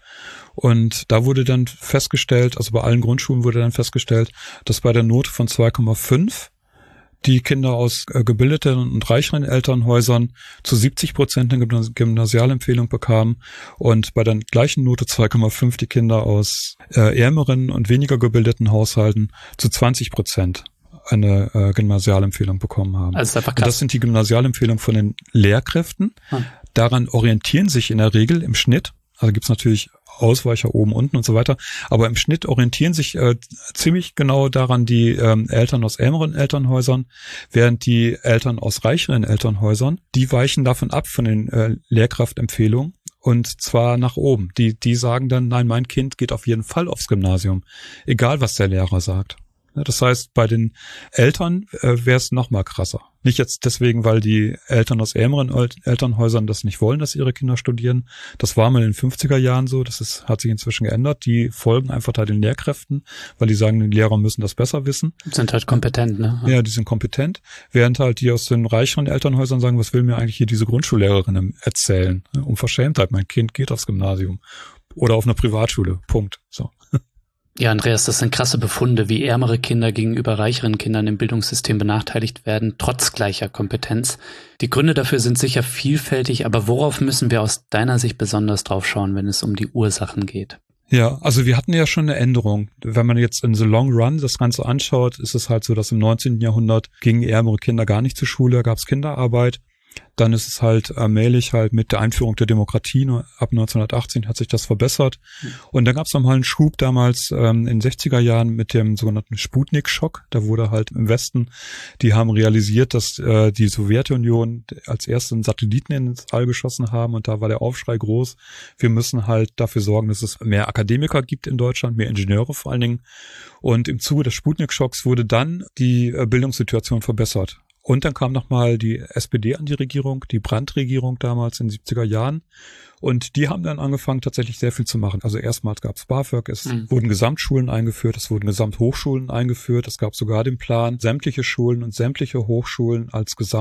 Und da wurde dann festgestellt, also bei allen Grundschulen wurde dann festgestellt, dass bei der Note von zwei Komma fünf die Kinder aus äh, gebildeten und reicheren Elternhäusern zu siebzig Prozent eine Gymnasialempfehlung bekamen und bei der gleichen Note zwei Komma fünf die Kinder aus äh, ärmeren und weniger gebildeten Haushalten zu zwanzig Prozent eine äh, Gymnasialempfehlung bekommen haben. Also einfach krass. Und das sind die Gymnasialempfehlungen von den Lehrkräften. Hm. Daran orientieren sich in der Regel im Schnitt, also gibt's natürlich Ausweicher oben, unten und so weiter, aber im Schnitt orientieren sich äh, ziemlich genau daran die ähm, Eltern aus ärmeren Elternhäusern, während die Eltern aus reicheren Elternhäusern, die weichen davon ab von den äh, Lehrkraftempfehlungen. Und zwar nach oben. Die, die sagen dann, nein, mein Kind geht auf jeden Fall aufs Gymnasium, egal was der Lehrer sagt. Das heißt, bei den Eltern äh, wäre es noch mal krasser. Nicht jetzt deswegen, weil die Eltern aus ärmeren Elternhäusern das nicht wollen, dass ihre Kinder studieren. Das war mal in den fünfziger Jahren so. Das ist, hat sich inzwischen geändert. Die folgen einfach da den Lehrkräften, weil die sagen, die Lehrer müssen das besser wissen. Sind halt kompetent, ne? Ja, die sind kompetent. Während halt die aus den reicheren Elternhäusern sagen, was will mir eigentlich hier diese Grundschullehrerin erzählen? Unverschämtheit, mein Kind geht aufs Gymnasium. Oder auf eine Privatschule. Punkt. So. Ja, Andreas, das sind krasse Befunde, wie ärmere Kinder gegenüber reicheren Kindern im Bildungssystem benachteiligt werden, trotz gleicher Kompetenz. Die Gründe dafür sind sicher vielfältig, aber worauf müssen wir aus deiner Sicht besonders drauf schauen, wenn es um die Ursachen geht? Ja, also wir hatten ja schon eine Änderung. Wenn man jetzt in the long run das Ganze anschaut, ist es halt so, dass im neunzehnten Jahrhundert gingen ärmere Kinder gar nicht zur Schule, da gab es Kinderarbeit. Dann ist es halt allmählich halt mit der Einführung der Demokratie, ab neunzehnhundertachtzehn hat sich das verbessert. Mhm. Und dann gab es nochmal einen Schub damals ähm, in den sechziger Jahren mit dem sogenannten Sputnik-Schock. Da wurde halt im Westen, die haben realisiert, dass äh, die Sowjetunion als ersten Satelliten ins All geschossen haben und da war der Aufschrei groß. Wir müssen halt dafür sorgen, dass es mehr Akademiker gibt in Deutschland, mehr Ingenieure vor allen Dingen. Und im Zuge des Sputnik-Schocks wurde dann die äh, Bildungssituation verbessert. Und dann kam nochmal die S P D an die Regierung, die Brandt-Regierung damals in den siebziger Jahren. Und die haben dann angefangen, tatsächlich sehr viel zu machen. Also erstmals gab es BAföG, es mhm. wurden Gesamtschulen eingeführt, es wurden Gesamthochschulen eingeführt. Es gab sogar den Plan, sämtliche Schulen und sämtliche Hochschulen als Gesamt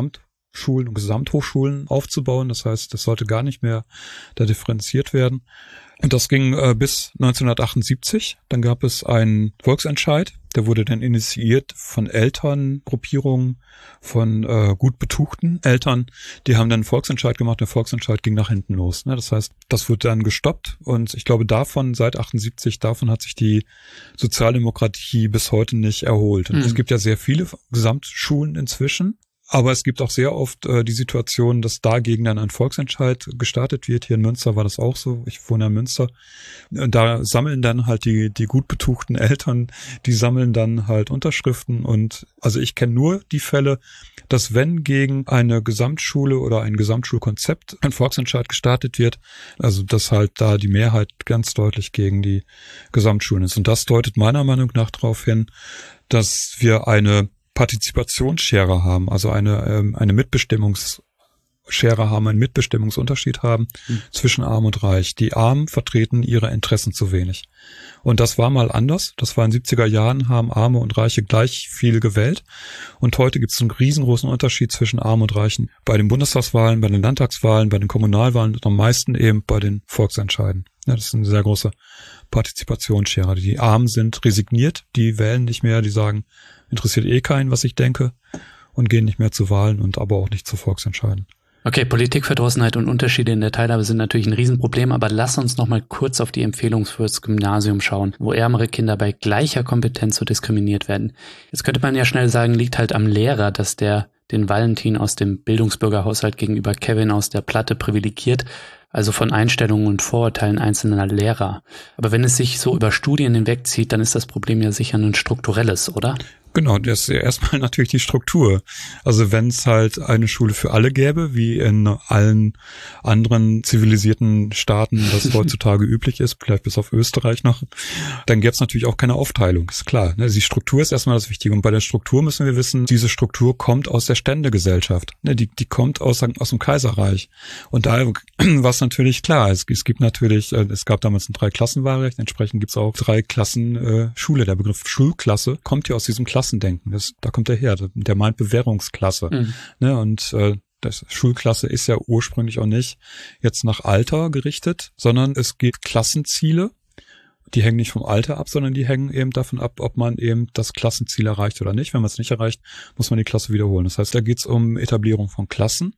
Schulen und Gesamthochschulen aufzubauen. Das heißt, das sollte gar nicht mehr da differenziert werden. Und das ging äh, bis neunzehnhundertachtundsiebzig. Dann gab es einen Volksentscheid. Der wurde dann initiiert von Elterngruppierungen, von äh, gut betuchten Eltern. Die haben dann einen Volksentscheid gemacht. Der Volksentscheid ging nach hinten los. Ne? Das heißt, das wurde dann gestoppt. Und ich glaube, davon, seit achtundsiebzig, davon hat sich die Sozialdemokratie bis heute nicht erholt. Und mhm. es gibt ja sehr viele Gesamtschulen inzwischen. Aber es gibt auch sehr oft äh, die Situation, dass dagegen dann ein Volksentscheid gestartet wird. Hier in Münster war das auch so. Ich wohne in Münster. Und da sammeln dann halt die die gut betuchten Eltern, die sammeln dann halt Unterschriften. Und also ich kenne nur die Fälle, dass wenn gegen eine Gesamtschule oder ein Gesamtschulkonzept ein Volksentscheid gestartet wird, also dass halt da die Mehrheit ganz deutlich gegen die Gesamtschulen ist. Und das deutet meiner Meinung nach darauf hin, dass wir eine Partizipationsschere haben, also eine ähm, eine Mitbestimmungsschere haben, einen Mitbestimmungsunterschied haben mhm. zwischen Arm und Reich. Die Armen vertreten ihre Interessen zu wenig. Und das war mal anders. Das war in den siebziger Jahren, haben Arme und Reiche gleich viel gewählt. Und heute gibt es einen riesengroßen Unterschied zwischen Armen und Reichen. Bei den Bundestagswahlen, bei den Landtagswahlen, bei den Kommunalwahlen und am meisten eben bei den Volksentscheiden. Ja, das ist eine sehr große Partizipationsschere. Die Armen sind resigniert, die wählen nicht mehr, die sagen, interessiert eh keinen, was ich denke, und gehen nicht mehr zu Wahlen und aber auch nicht zu Volksentscheiden. Okay, Politikverdrossenheit und Unterschiede in der Teilhabe sind natürlich ein Riesenproblem, aber lass uns noch mal kurz auf die Empfehlung fürs Gymnasium schauen, wo ärmere Kinder bei gleicher Kompetenz so diskriminiert werden. Jetzt könnte man ja schnell sagen, liegt halt am Lehrer, dass der den Valentin aus dem Bildungsbürgerhaushalt gegenüber Kevin aus der Platte privilegiert, also von Einstellungen und Vorurteilen einzelner Lehrer. Aber wenn es sich so über Studien hinwegzieht, dann ist das Problem ja sicher ein strukturelles, oder? Genau, das ist ja erstmal natürlich die Struktur. Also wenn es halt eine Schule für alle gäbe, wie in allen anderen zivilisierten Staaten das heutzutage üblich ist, vielleicht bis auf Österreich noch, dann gäbe es natürlich auch keine Aufteilung, ist klar. Die Struktur ist erstmal das Wichtige. Und bei der Struktur müssen wir wissen, diese Struktur kommt aus der Ständegesellschaft. Die, die kommt aus, aus dem Kaiserreich. Und da war es natürlich klar. Es, es gibt natürlich, es gab damals ein Dreiklassenwahlrecht, entsprechend gibt es auch drei Klassen äh, Schule. Der Begriff Schulklasse kommt ja aus diesem Klassen Klassendenken, das, da kommt er her, der meint Bewährungsklasse. Mhm. Ne, und äh, das Schulklasse ist ja ursprünglich auch nicht jetzt nach Alter gerichtet, sondern es gibt Klassenziele, die hängen nicht vom Alter ab, sondern die hängen eben davon ab, ob man eben das Klassenziel erreicht oder nicht. Wenn man es nicht erreicht, muss man die Klasse wiederholen. Das heißt, da geht es um Etablierung von Klassen.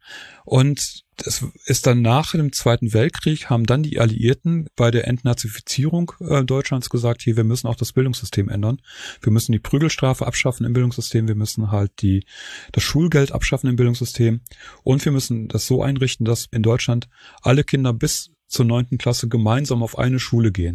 Und es ist dann nach dem Zweiten Weltkrieg, haben dann die Alliierten bei der Entnazifizierung äh, Deutschlands gesagt, hier, wir müssen auch das Bildungssystem ändern. Wir müssen die Prügelstrafe abschaffen im Bildungssystem. Wir müssen halt die das Schulgeld abschaffen im Bildungssystem. Und wir müssen das so einrichten, dass in Deutschland alle Kinder bis zur neunten Klasse gemeinsam auf eine Schule gehen.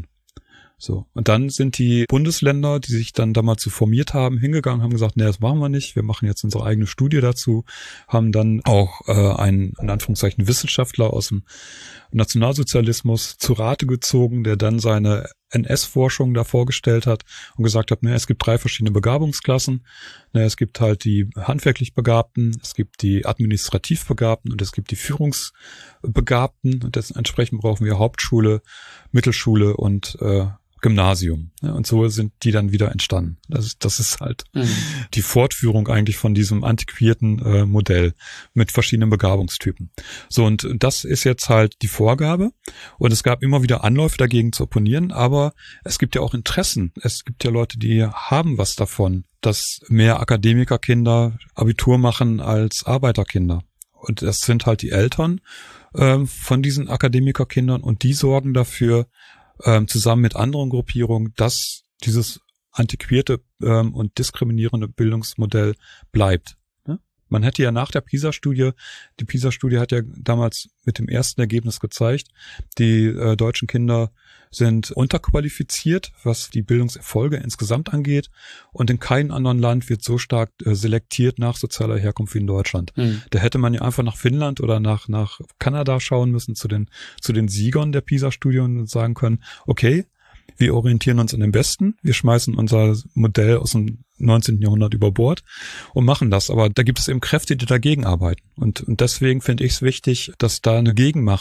So. Und dann sind die Bundesländer, die sich dann damals so formiert haben, hingegangen, haben gesagt, nee, das machen wir nicht. Wir machen jetzt unsere eigene Studie dazu, haben dann auch äh, einen, in Anführungszeichen, Wissenschaftler aus dem Nationalsozialismus zu Rate gezogen, der dann seine N S-Forschung da vorgestellt hat und gesagt hat, ne, es gibt drei verschiedene Begabungsklassen. Ne, es gibt halt die handwerklich Begabten, es gibt die administrativ Begabten und es gibt die Führungsbegabten. Und das, entsprechend brauchen wir Hauptschule, Mittelschule und äh, Gymnasium. Ja, und so sind die dann wieder entstanden. Das ist, das ist halt mhm. die Fortführung eigentlich von diesem antiquierten äh, Modell mit verschiedenen Begabungstypen. So, und das ist jetzt halt die Vorgabe. Und es gab immer wieder Anläufe dagegen zu opponieren, aber es gibt ja auch Interessen. Es gibt ja Leute, die haben was davon, dass mehr Akademikerkinder Abitur machen als Arbeiterkinder. Und das sind halt die Eltern äh, von diesen Akademikerkindern und die sorgen dafür, Ähm, zusammen mit anderen Gruppierungen, dass dieses antiquierte ähm, und diskriminierende Bildungsmodell bleibt. Ne? Man hätte ja nach der PISA-Studie, die PISA-Studie hat ja damals mit dem ersten Ergebnis gezeigt, die äh, deutschen Kinder sind unterqualifiziert, was die Bildungserfolge insgesamt angeht. Und in keinem anderen Land wird so stark äh, selektiert nach sozialer Herkunft wie in Deutschland. Mhm. Da hätte man ja einfach nach Finnland oder nach nach Kanada schauen müssen, zu den zu den Siegern der PISA-Studie und sagen können, okay, wir orientieren uns an den Besten, wir schmeißen unser Modell aus dem neunzehnten Jahrhundert über Bord und machen das. Aber da gibt es eben Kräfte, die dagegen arbeiten. Und, und deswegen finde ich es wichtig, dass da eine Gegenmacht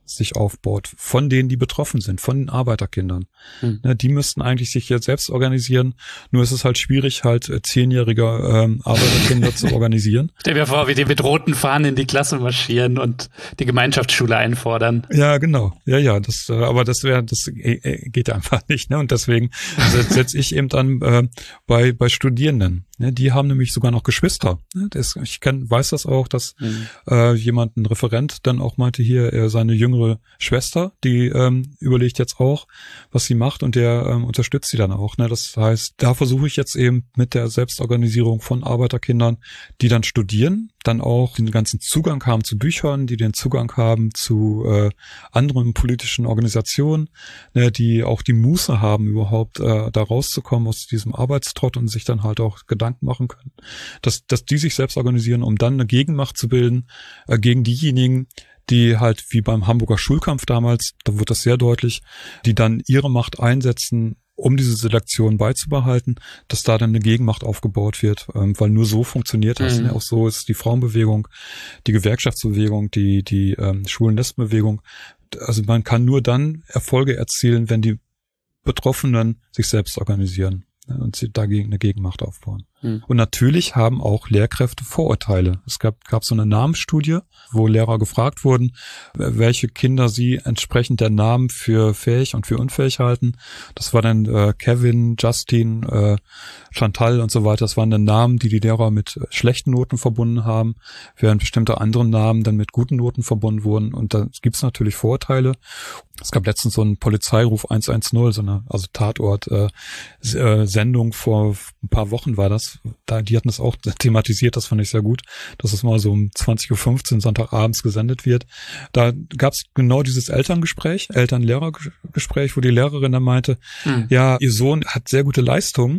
sich aufbaut, von denen, die betroffen sind, von den Arbeiterkindern. Hm. Ne, die müssten eigentlich sich jetzt selbst organisieren, nur ist es halt schwierig, halt zehnjährige ähm, Arbeiterkinder zu organisieren. Stell dir vor, wie die mit roten Fahnen in die Klasse marschieren und die Gemeinschaftsschule einfordern. Ja, genau. Ja, ja, das, äh, aber das wäre, das äh, geht einfach nicht, ne? Und deswegen setze ich eben dann äh, bei bei Studierenden. Ne? Die haben nämlich sogar noch Geschwister. Ne? Das, ich kenn, weiß das auch, dass mhm. äh, jemand, ein Referent, dann auch meinte, hier äh, seine jüngere Schwester, die ähm, überlegt jetzt auch, was sie macht, und der ähm, unterstützt sie dann auch. Ne? Das heißt, da versuche ich jetzt eben mit der Selbstorganisierung von Arbeiterkindern, die dann studieren, dann auch den ganzen Zugang haben zu Büchern, die den Zugang haben zu äh, anderen politischen Organisationen, ne, die auch die Muße haben, überhaupt äh, da rauszukommen aus diesem Arbeitstrott und sich dann halt auch Gedanken machen können, dass dass die sich selbst organisieren, um dann eine Gegenmacht zu bilden äh, gegen diejenigen, die halt wie beim Hamburger Schulkampf damals, da wird das sehr deutlich, die dann ihre Macht einsetzen, um diese Selektion beizubehalten, dass da dann eine Gegenmacht aufgebaut wird, ähm, weil nur so funktioniert das. Mhm. Ne? Auch so ist die Frauenbewegung, die Gewerkschaftsbewegung, die die ähm, Schwulen-Lesben-Bewegung. Also man kann nur dann Erfolge erzielen, wenn die Betroffenen sich selbst organisieren, ne? Und sie dagegen eine Gegenmacht aufbauen. Mhm. Und natürlich haben auch Lehrkräfte Vorurteile. Es gab gab so eine Namensstudie, wo Lehrer gefragt wurden, welche Kinder sie entsprechend der Namen für fähig und für unfähig halten. Das war dann äh, Kevin, Justin, äh, Chantal und so weiter. Das waren dann Namen, die die Lehrer mit schlechten Noten verbunden haben, während bestimmte andere Namen dann mit guten Noten verbunden wurden. Und da gibt's natürlich Vorurteile. Es gab letztens so einen Polizeiruf eins eins null, so eine also Tatort äh, äh, Sendung vor ein paar Wochen war das. Da, die hatten das auch thematisiert, das fand ich sehr gut, dass es mal so um zwanzig Uhr fünfzehn Sonntagabends gesendet wird. Da gab es genau dieses Elterngespräch, Eltern-Lehrer-Gespräch, wo die Lehrerin dann meinte, hm. ja, ihr Sohn hat sehr gute Leistungen.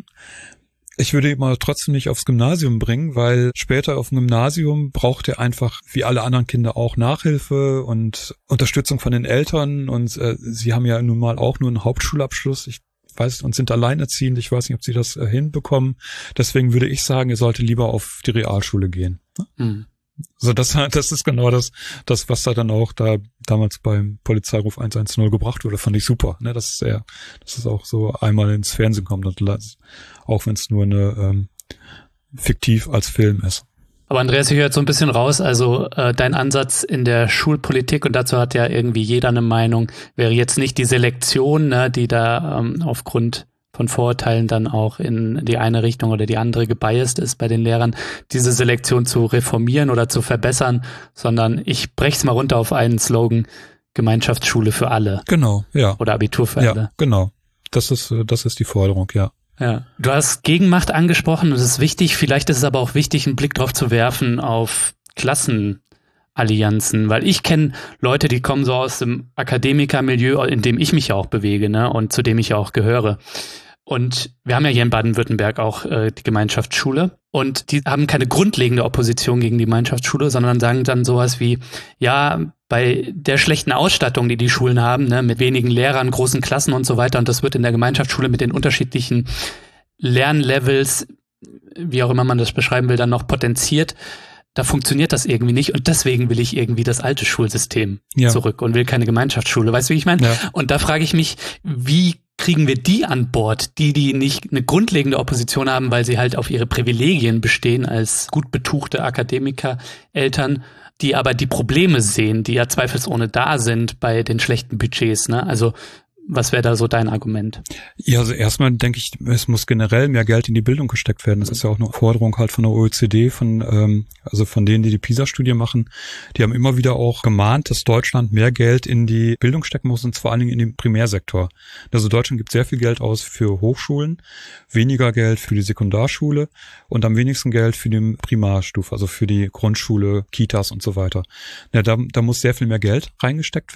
Ich würde ihn mal trotzdem nicht aufs Gymnasium bringen, weil später auf dem Gymnasium braucht er einfach, wie alle anderen Kinder auch, Nachhilfe und Unterstützung von den Eltern. Und äh, sie haben ja nun mal auch nur einen Hauptschulabschluss. Ich weiß, und sind alleinerziehend. Ich weiß nicht, ob sie das äh, hinbekommen. Deswegen würde ich sagen, ihr sollte lieber auf die Realschule gehen. Mhm. So, das, das ist genau das, das, was da dann auch da damals beim Polizeiruf eins eins null gebracht wurde. Fand ich super. Ne, das ist sehr, dass es auch so einmal ins Fernsehen kommt, und auch wenn es nur eine ähm, fiktiv als Film ist. Aber Andreas, ich höre jetzt so ein bisschen raus, also äh, dein Ansatz in der Schulpolitik, und dazu hat ja irgendwie jeder eine Meinung, wäre jetzt nicht die Selektion, ne, die da ähm, aufgrund von Vorurteilen dann auch in die eine Richtung oder die andere gebiased ist bei den Lehrern, diese Selektion zu reformieren oder zu verbessern, sondern ich brech's mal runter auf einen Slogan: Gemeinschaftsschule für alle. Genau, ja. Oder Abitur für ja, alle. Genau. Das ist, das ist die Forderung, ja. Ja, du hast Gegenmacht angesprochen, das ist wichtig. Vielleicht ist es aber auch wichtig, einen Blick drauf zu werfen auf Klassenallianzen, weil ich kenne Leute, die kommen so aus dem Akademikermilieu, in dem ich mich ja auch bewege, ne, und zu dem ich ja auch gehöre. Und wir haben ja hier in Baden-Württemberg auch äh, die Gemeinschaftsschule, und die haben keine grundlegende Opposition gegen die Gemeinschaftsschule, sondern sagen dann sowas wie, ja, bei der schlechten Ausstattung, die die Schulen haben, ne, mit wenigen Lehrern, großen Klassen und so weiter, und das wird in der Gemeinschaftsschule mit den unterschiedlichen Lernlevels, wie auch immer man das beschreiben will, dann noch potenziert, da funktioniert das irgendwie nicht, und deswegen will ich irgendwie das alte Schulsystem ja. zurück und will keine Gemeinschaftsschule. Weißt du, wie ich meine? Ja. Und da frage ich mich, wie kriegen wir die an Bord, die, die nicht eine grundlegende Opposition haben, weil sie halt auf ihre Privilegien bestehen als gut betuchte Akademiker, Eltern, die aber die Probleme sehen, die ja zweifelsohne da sind bei den schlechten Budgets, ne? Also was wäre da so dein Argument? Ja, also erstmal denke ich, es muss generell mehr Geld in die Bildung gesteckt werden. Das ist ja auch eine Forderung halt von der O E C D, von ähm, also von denen, die die PISA-Studie machen. Die haben immer wieder auch gemahnt, dass Deutschland mehr Geld in die Bildung stecken muss, und vor allen Dingen in den Primärsektor. Also Deutschland gibt sehr viel Geld aus für Hochschulen, weniger Geld für die Sekundarschule und am wenigsten Geld für die Primarstufe, also für die Grundschule, Kitas und so weiter. Ja, da, da muss sehr viel mehr Geld reingesteckt werden.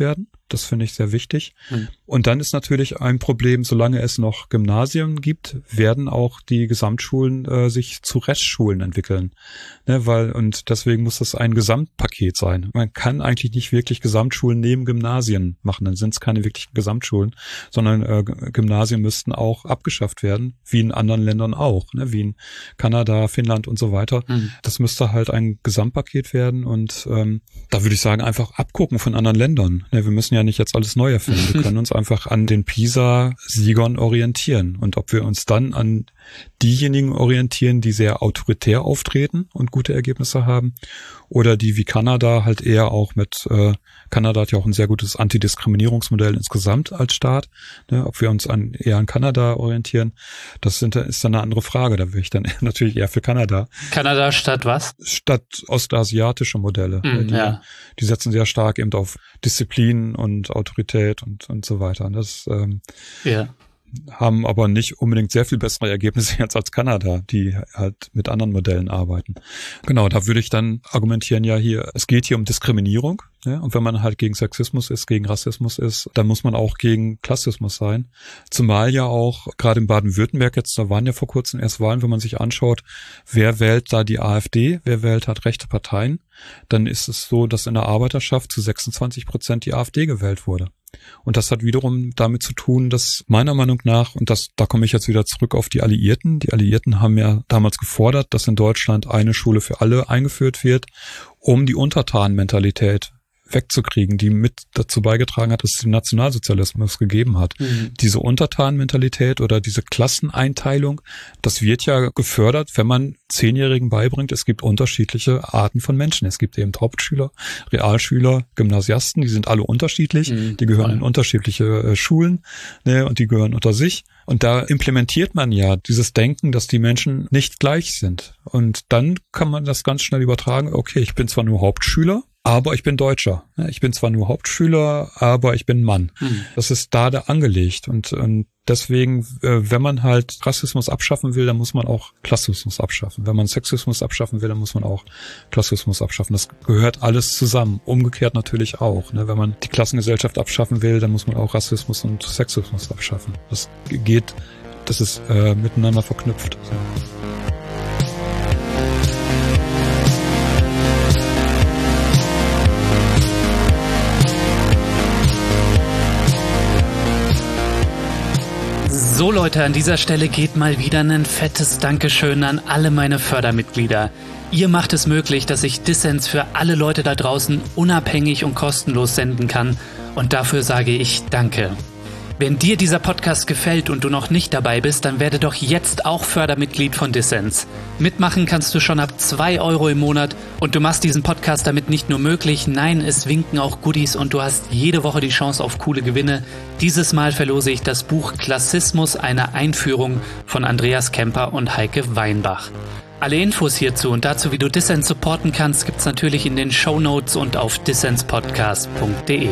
Das finde ich sehr wichtig. Mhm. Und dann ist natürlich ein Problem, solange es noch Gymnasien gibt, werden auch die Gesamtschulen äh, sich zu Restschulen entwickeln. Ne, weil, und deswegen muss das ein Gesamtpaket sein. Man kann eigentlich nicht wirklich Gesamtschulen neben Gymnasien machen, dann sind es keine wirklichen Gesamtschulen, sondern äh, Gymnasien müssten auch abgeschafft werden, wie in anderen Ländern auch, ne, wie in Kanada, Finnland und so weiter. Mhm. Das müsste halt ein Gesamtpaket werden und ähm, da würde ich sagen, einfach abgucken von anderen Ländern. Ne, wir müssen ja nicht jetzt alles neu erfinden. Wir können uns einfach an den PISA-Siegern orientieren. Und ob wir uns dann an diejenigen orientieren, die sehr autoritär auftreten und gute Ergebnisse haben, oder die wie Kanada halt eher auch mit, äh, Kanada hat ja auch ein sehr gutes Antidiskriminierungsmodell insgesamt als Staat, ne, ob wir uns an eher an Kanada orientieren, das sind, ist dann eine andere Frage. Da wäre ich dann natürlich eher für Kanada. Kanada statt was? Statt ostasiatische Modelle. Mm, die, ja. die setzen sehr stark eben auf Disziplin und Autorität und, und so weiter. Das ähm, ja. haben aber nicht unbedingt sehr viel bessere Ergebnisse jetzt als Kanada, die halt mit anderen Modellen arbeiten. Genau, da würde ich dann argumentieren, ja hier, es geht hier um Diskriminierung, ja, und wenn man halt gegen Sexismus ist, gegen Rassismus ist, dann muss man auch gegen Klassismus sein. Zumal ja auch, gerade in Baden-Württemberg jetzt, da waren ja vor kurzem erst Wahlen, wenn man sich anschaut, wer wählt da die AfD, wer wählt halt rechte Parteien, dann ist es so, dass in der Arbeiterschaft zu sechsundzwanzig Prozent die AfD gewählt wurde. Und das hat wiederum damit zu tun, dass meiner Meinung nach, und das, da komme ich jetzt wieder zurück auf die Alliierten, die Alliierten haben ja damals gefordert, dass in Deutschland eine Schule für alle eingeführt wird, um die Untertanenmentalität wegzukriegen, die mit dazu beigetragen hat, dass es den Nationalsozialismus gegeben hat. Mhm. Diese Untertanenmentalität oder diese Klasseneinteilung, das wird ja gefördert, wenn man Zehnjährigen beibringt, es gibt unterschiedliche Arten von Menschen. Es gibt eben Hauptschüler, Realschüler, Gymnasiasten, die sind alle unterschiedlich, mhm. die gehören in unterschiedliche äh, Schulen, ne, und die gehören unter sich. Und da implementiert man ja dieses Denken, dass die Menschen nicht gleich sind. Und dann kann man das ganz schnell übertragen, okay, ich bin zwar nur Hauptschüler, aber ich bin Deutscher. Ich bin zwar nur Hauptschüler, aber ich bin Mann. Hm. Das ist da, da angelegt. Und, und deswegen, wenn man halt Rassismus abschaffen will, dann muss man auch Klassismus abschaffen. Wenn man Sexismus abschaffen will, dann muss man auch Klassismus abschaffen. Das gehört alles zusammen. Umgekehrt natürlich auch. Wenn man die Klassengesellschaft abschaffen will, dann muss man auch Rassismus und Sexismus abschaffen. Das geht, das ist äh, miteinander verknüpft. So Leute, an dieser Stelle geht mal wieder ein fettes Dankeschön an alle meine Fördermitglieder. Ihr macht es möglich, dass ich Dissens für alle Leute da draußen unabhängig und kostenlos senden kann. Und dafür sage ich Danke. Wenn dir dieser Podcast gefällt und du noch nicht dabei bist, dann werde doch jetzt auch Fördermitglied von Dissens. Mitmachen kannst du schon ab zwei Euro im Monat und du machst diesen Podcast damit nicht nur möglich, nein, es winken auch Goodies und du hast jede Woche die Chance auf coole Gewinne. Dieses Mal verlose ich das Buch Klassismus, eine Einführung von Andreas Kemper und Heike Weinbach. Alle Infos hierzu und dazu, wie du Dissens supporten kannst, gibt's natürlich in den Shownotes und auf dissenspodcast punkt de.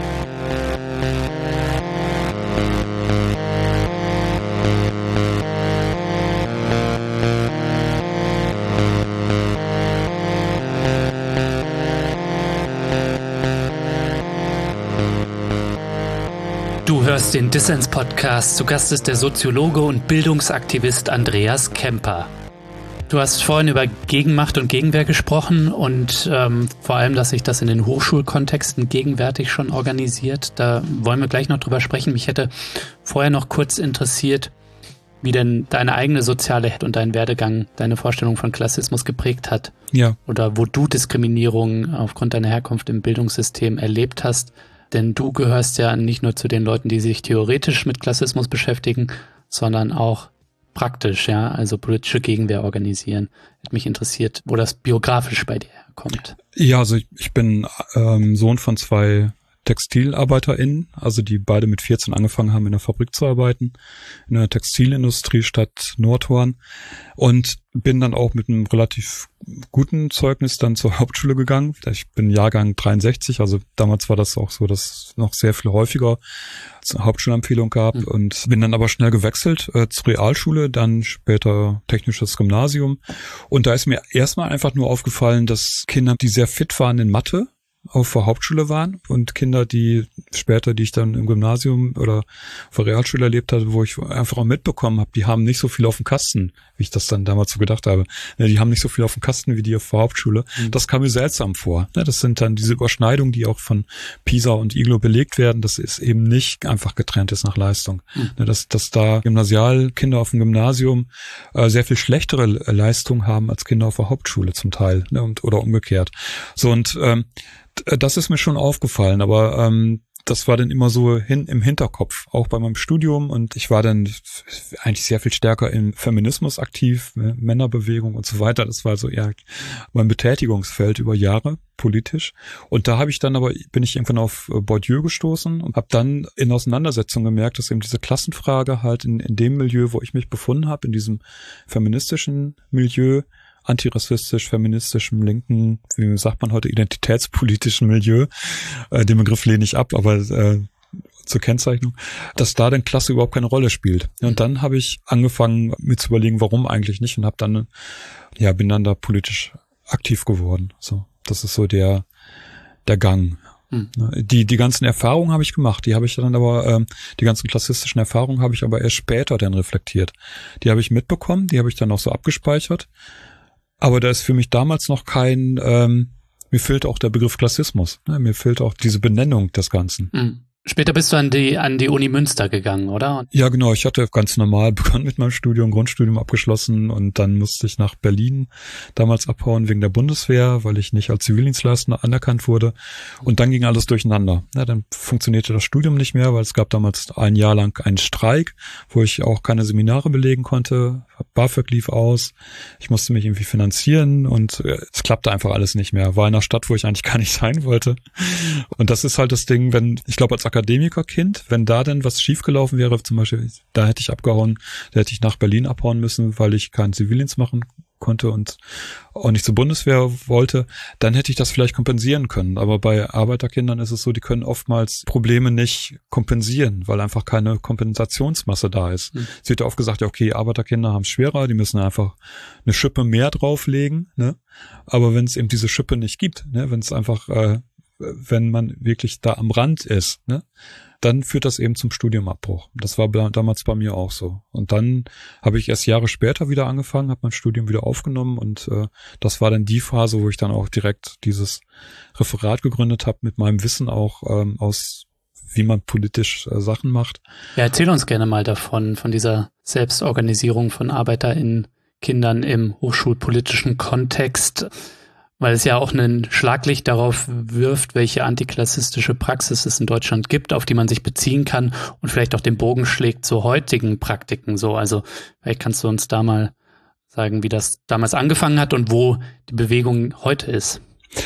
Du hörst den Dissens-Podcast. Zu Gast ist der Soziologe und Bildungsaktivist Andreas Kemper. Du hast vorhin über Gegenmacht und Gegenwehr gesprochen und ähm, vor allem, dass sich das in den Hochschulkontexten gegenwärtig schon organisiert. Da wollen wir gleich noch drüber sprechen. Mich hätte vorher noch kurz interessiert, wie denn deine eigene soziale und dein Werdegang deine Vorstellung von Klassismus geprägt hat. Ja. Oder wo du Diskriminierung aufgrund deiner Herkunft im Bildungssystem erlebt hast. Denn du gehörst ja nicht nur zu den Leuten, die sich theoretisch mit Klassismus beschäftigen, sondern auch praktisch, ja, also politische Gegenwehr organisieren. Hat mich interessiert, wo das biografisch bei dir herkommt. Ja, also ich, ich bin ähm, Sohn von zwei TextilarbeiterInnen, also die beide mit vierzehn angefangen haben, in der Fabrik zu arbeiten, in der Textilindustrie Stadt Nordhorn, und bin dann auch mit einem relativ guten Zeugnis dann zur Hauptschule gegangen. Ich bin Jahrgang dreiundsechzig, also damals war das auch so, dass es noch sehr viel häufiger eine Hauptschulempfehlung gab, mhm. und bin dann aber schnell gewechselt äh, zur Realschule, dann später technisches Gymnasium, und da ist mir erstmal einfach nur aufgefallen, dass Kinder, die sehr fit waren in Mathe, auf der Hauptschule waren und Kinder, die später, die ich dann im Gymnasium oder auf der Realschule erlebt hatte, wo ich einfach auch mitbekommen habe, die haben nicht so viel auf dem Kasten, wie ich das dann damals so gedacht habe. Die haben nicht so viel auf dem Kasten wie die auf der Hauptschule. Mhm. Das kam mir seltsam vor. Das sind dann diese Überschneidungen, die auch von PISA und I G L O belegt werden. Das ist eben nicht einfach getrennt ist nach Leistung. Mhm. Dass, dass da Gymnasialkinder auf dem Gymnasium äh, sehr viel schlechtere Leistungen haben als Kinder auf der Hauptschule zum Teil, ne, und, oder umgekehrt. So, und ähm, das ist mir schon aufgefallen, aber ähm, das war dann immer so hin im Hinterkopf, auch bei meinem Studium, und ich war dann eigentlich sehr viel stärker im Feminismus aktiv, Männerbewegung und so weiter. Das war so eher mein Betätigungsfeld über Jahre politisch. Und da habe ich dann aber, bin ich irgendwann auf Bourdieu gestoßen und habe dann in Auseinandersetzung gemerkt, dass eben diese Klassenfrage halt in, in dem Milieu, wo ich mich befunden habe, in diesem feministischen Milieu, antirassistisch, feministischem, linken, wie sagt man heute, identitätspolitischen Milieu. Äh, den Begriff lehne ich ab, aber äh, zur Kennzeichnung, dass da dann Klasse überhaupt keine Rolle spielt. Und dann habe ich angefangen, mir zu überlegen, warum eigentlich nicht, und habe dann, ja, bin dann da politisch aktiv geworden. So, das ist so der der Gang. Hm. Die die ganzen Erfahrungen habe ich gemacht, die habe ich dann aber, ähm, die ganzen klassistischen Erfahrungen habe ich aber erst später dann reflektiert. Die habe ich mitbekommen, die habe ich dann auch so abgespeichert. Aber da ist für mich damals noch kein, ähm, mir fehlt auch der Begriff Klassismus. Ne? Mir fehlt auch diese Benennung des Ganzen. Mhm. Später bist du an die an die Uni Münster gegangen, oder? Ja, genau. Ich hatte ganz normal begonnen mit meinem Studium, Grundstudium abgeschlossen, und dann musste ich nach Berlin damals abhauen wegen der Bundeswehr, weil ich nicht als Zivildienstleister anerkannt wurde. Und dann ging alles durcheinander. Ja, dann funktionierte das Studium nicht mehr, weil es gab damals ein Jahr lang einen Streik, wo ich auch keine Seminare belegen konnte. BAföG lief aus. Ich musste mich irgendwie finanzieren und es klappte einfach alles nicht mehr. War in einer Stadt, wo ich eigentlich gar nicht sein wollte. Und das ist halt das Ding, wenn, ich glaube, als Akademikerkind, wenn da denn was schiefgelaufen wäre, zum Beispiel, da hätte ich abgehauen, da hätte ich nach Berlin abhauen müssen, weil ich keinen Zivildienst machen konnte und auch nicht zur Bundeswehr wollte, dann hätte ich das vielleicht kompensieren können. Aber bei Arbeiterkindern ist es so, die können oftmals Probleme nicht kompensieren, weil einfach keine Kompensationsmasse da ist. Mhm. Es wird ja oft gesagt, ja, okay, Arbeiterkinder haben es schwerer, die müssen einfach eine Schippe mehr drauflegen, ne? Aber wenn es eben diese Schippe nicht gibt, ne, wenn es einfach, äh, wenn man wirklich da am Rand ist, ne, dann führt das eben zum Studiumabbruch. Das war damals bei mir auch so. Und dann habe ich erst Jahre später wieder angefangen, habe mein Studium wieder aufgenommen, und äh, das war dann die Phase, wo ich dann auch direkt dieses Referat gegründet habe, mit meinem Wissen auch ähm, aus, wie man politisch äh, Sachen macht. Ja, erzähl uns gerne mal davon, von dieser Selbstorganisierung von ArbeiterInnen, Kindern im hochschulpolitischen Kontext, weil es ja auch ein Schlaglicht darauf wirft, welche antiklassistische Praxis es in Deutschland gibt, auf die man sich beziehen kann, und vielleicht auch den Bogen schlägt zu heutigen Praktiken. So, also vielleicht kannst du uns da mal sagen, wie das damals angefangen hat und wo die Bewegung heute ist.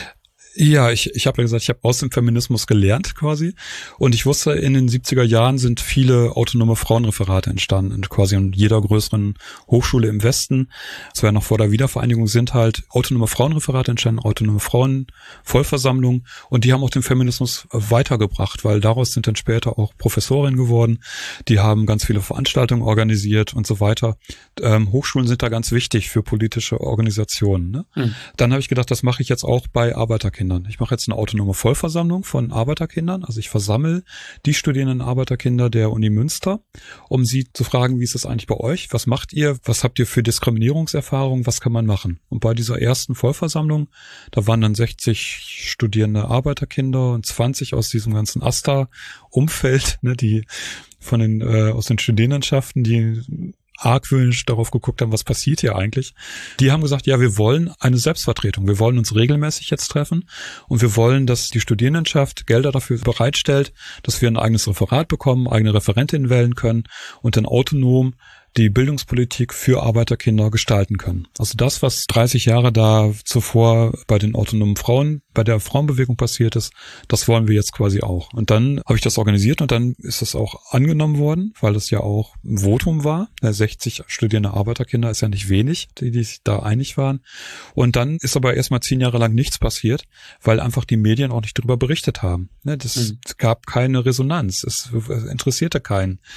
Ja, ich, ich habe ja gesagt, ich habe aus dem Feminismus gelernt quasi, und ich wusste, in den siebziger Jahren sind viele autonome Frauenreferate entstanden, quasi in jeder größeren Hochschule im Westen. Das war noch vor der Wiedervereinigung, sind halt autonome Frauenreferate entstanden, autonome Frauenvollversammlungen, und die haben auch den Feminismus weitergebracht, weil daraus sind dann später auch Professorinnen geworden, die haben ganz viele Veranstaltungen organisiert und so weiter. Ähm, Hochschulen sind da ganz wichtig für politische Organisationen. Ne? Mhm. Dann habe ich gedacht, das mache ich jetzt auch bei Arbeiterkindern. Ich mache jetzt eine autonome Vollversammlung von Arbeiterkindern. Also ich versammle die studierenden Arbeiterkinder der Uni Münster, um sie zu fragen, wie ist es eigentlich bei euch? Was macht ihr? Was habt ihr für Diskriminierungserfahrungen? Was kann man machen? Und bei dieser ersten Vollversammlung, da waren dann sechzig studierende Arbeiterkinder und zwanzig aus diesem ganzen AStA-Umfeld, ne, die von den äh, aus den Studierendenschaften, die argwöhnisch darauf geguckt haben, was passiert hier eigentlich. Die haben gesagt, ja, wir wollen eine Selbstvertretung. Wir wollen uns regelmäßig jetzt treffen, und wir wollen, dass die Studierendenschaft Gelder dafür bereitstellt, dass wir ein eigenes Referat bekommen, eigene Referentinnen wählen können und dann autonom die Bildungspolitik für Arbeiterkinder gestalten können. Also das, was dreißig Jahre da zuvor bei den autonomen Frauen, bei der Frauenbewegung passiert ist, das wollen wir jetzt quasi auch. Und dann habe ich das organisiert, und dann ist das auch angenommen worden, weil das ja auch ein Votum war. sechzig studierende Arbeiterkinder ist ja nicht wenig, die, die sich da einig waren. Und dann ist aber erstmal zehn Jahre lang nichts passiert, weil einfach die Medien auch nicht darüber berichtet haben. Das, mhm. Es gab keine Resonanz, es interessierte keinen.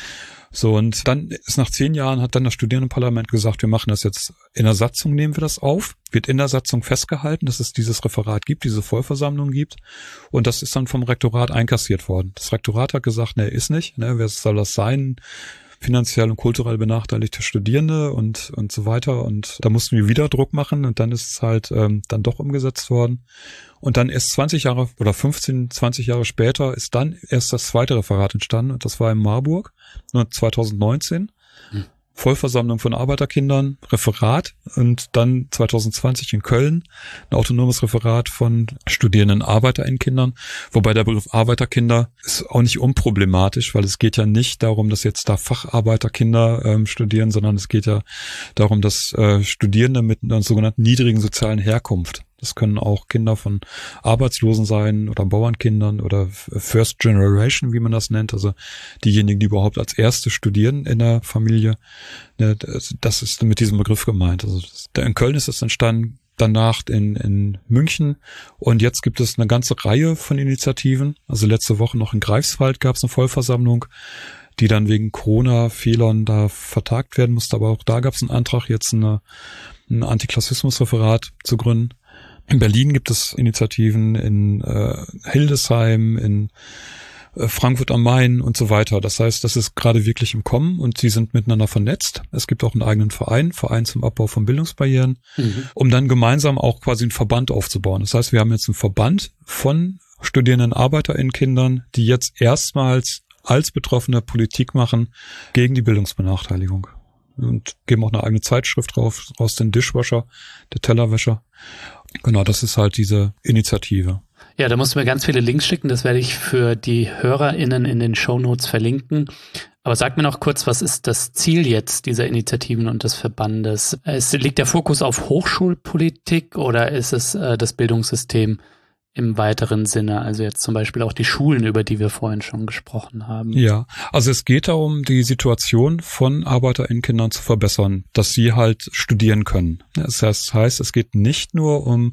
So, und dann ist nach zehn Jahren hat dann das Studierendenparlament gesagt, wir machen das jetzt in der Satzung, nehmen wir das auf, wird in der Satzung festgehalten, dass es dieses Referat gibt, diese Vollversammlung gibt, und das ist dann vom Rektorat einkassiert worden. Das Rektorat hat gesagt, ne, ist nicht, ne, wer soll das sein? Finanziell und kulturell benachteiligte Studierende und und so weiter, und da mussten wir wieder Druck machen, und dann ist es halt ähm, dann doch umgesetzt worden. Und dann erst zwanzig Jahre oder fünfzehn, zwanzig Jahre später ist dann erst das zweite Referat entstanden, und das war in Marburg zwanzig neunzehn. Hm. Vollversammlung von Arbeiterkindern, Referat, und dann zwanzig zwanzig in Köln ein autonomes Referat von studierenden ArbeiterInnenkindern, wobei der Begriff Arbeiterkinder ist auch nicht unproblematisch, weil es geht ja nicht darum, dass jetzt da Facharbeiterkinder ähm, studieren, sondern es geht ja darum, dass äh, Studierende mit einer sogenannten niedrigen sozialen Herkunft, das können auch Kinder von Arbeitslosen sein oder Bauernkindern oder First Generation, wie man das nennt, also diejenigen, die überhaupt als Erste studieren in der Familie. Das ist mit diesem Begriff gemeint. Also in Köln ist es entstanden, danach in, in München, und jetzt gibt es eine ganze Reihe von Initiativen. Also letzte Woche noch in Greifswald gab es eine Vollversammlung, die dann wegen Corona-Fehlern da vertagt werden musste, aber auch da gab es einen Antrag, jetzt eine, ein Antiklassismus-Referat zu gründen. In Berlin gibt es Initiativen, in äh, Hildesheim, in äh, Frankfurt am Main und so weiter. Das heißt, das ist gerade wirklich im Kommen, und sie sind miteinander vernetzt. Es gibt auch einen eigenen Verein, Verein zum Abbau von Bildungsbarrieren, mhm. um dann gemeinsam auch quasi einen Verband aufzubauen. Das heißt, wir haben jetzt einen Verband von studierenden ArbeiterInnenkindern, die jetzt erstmals als Betroffene Politik machen gegen die Bildungsbenachteiligung. Und geben auch eine eigene Zeitschrift raus, raus den Dishwasher, der Tellerwäscher. Genau, das ist halt diese Initiative. Ja, da musst du mir ganz viele Links schicken. Das werde ich für die HörerInnen in den Shownotes verlinken. Aber sag mir noch kurz, was ist das Ziel jetzt dieser Initiativen und des Verbandes? Es liegt der Fokus auf Hochschulpolitik oder ist es äh, das Bildungssystem im weiteren Sinne, also jetzt zum Beispiel auch die Schulen, über die wir vorhin schon gesprochen haben? Ja, also es geht darum, die Situation von ArbeiterInnenkindern zu verbessern, dass sie halt studieren können. Das heißt, es geht nicht nur um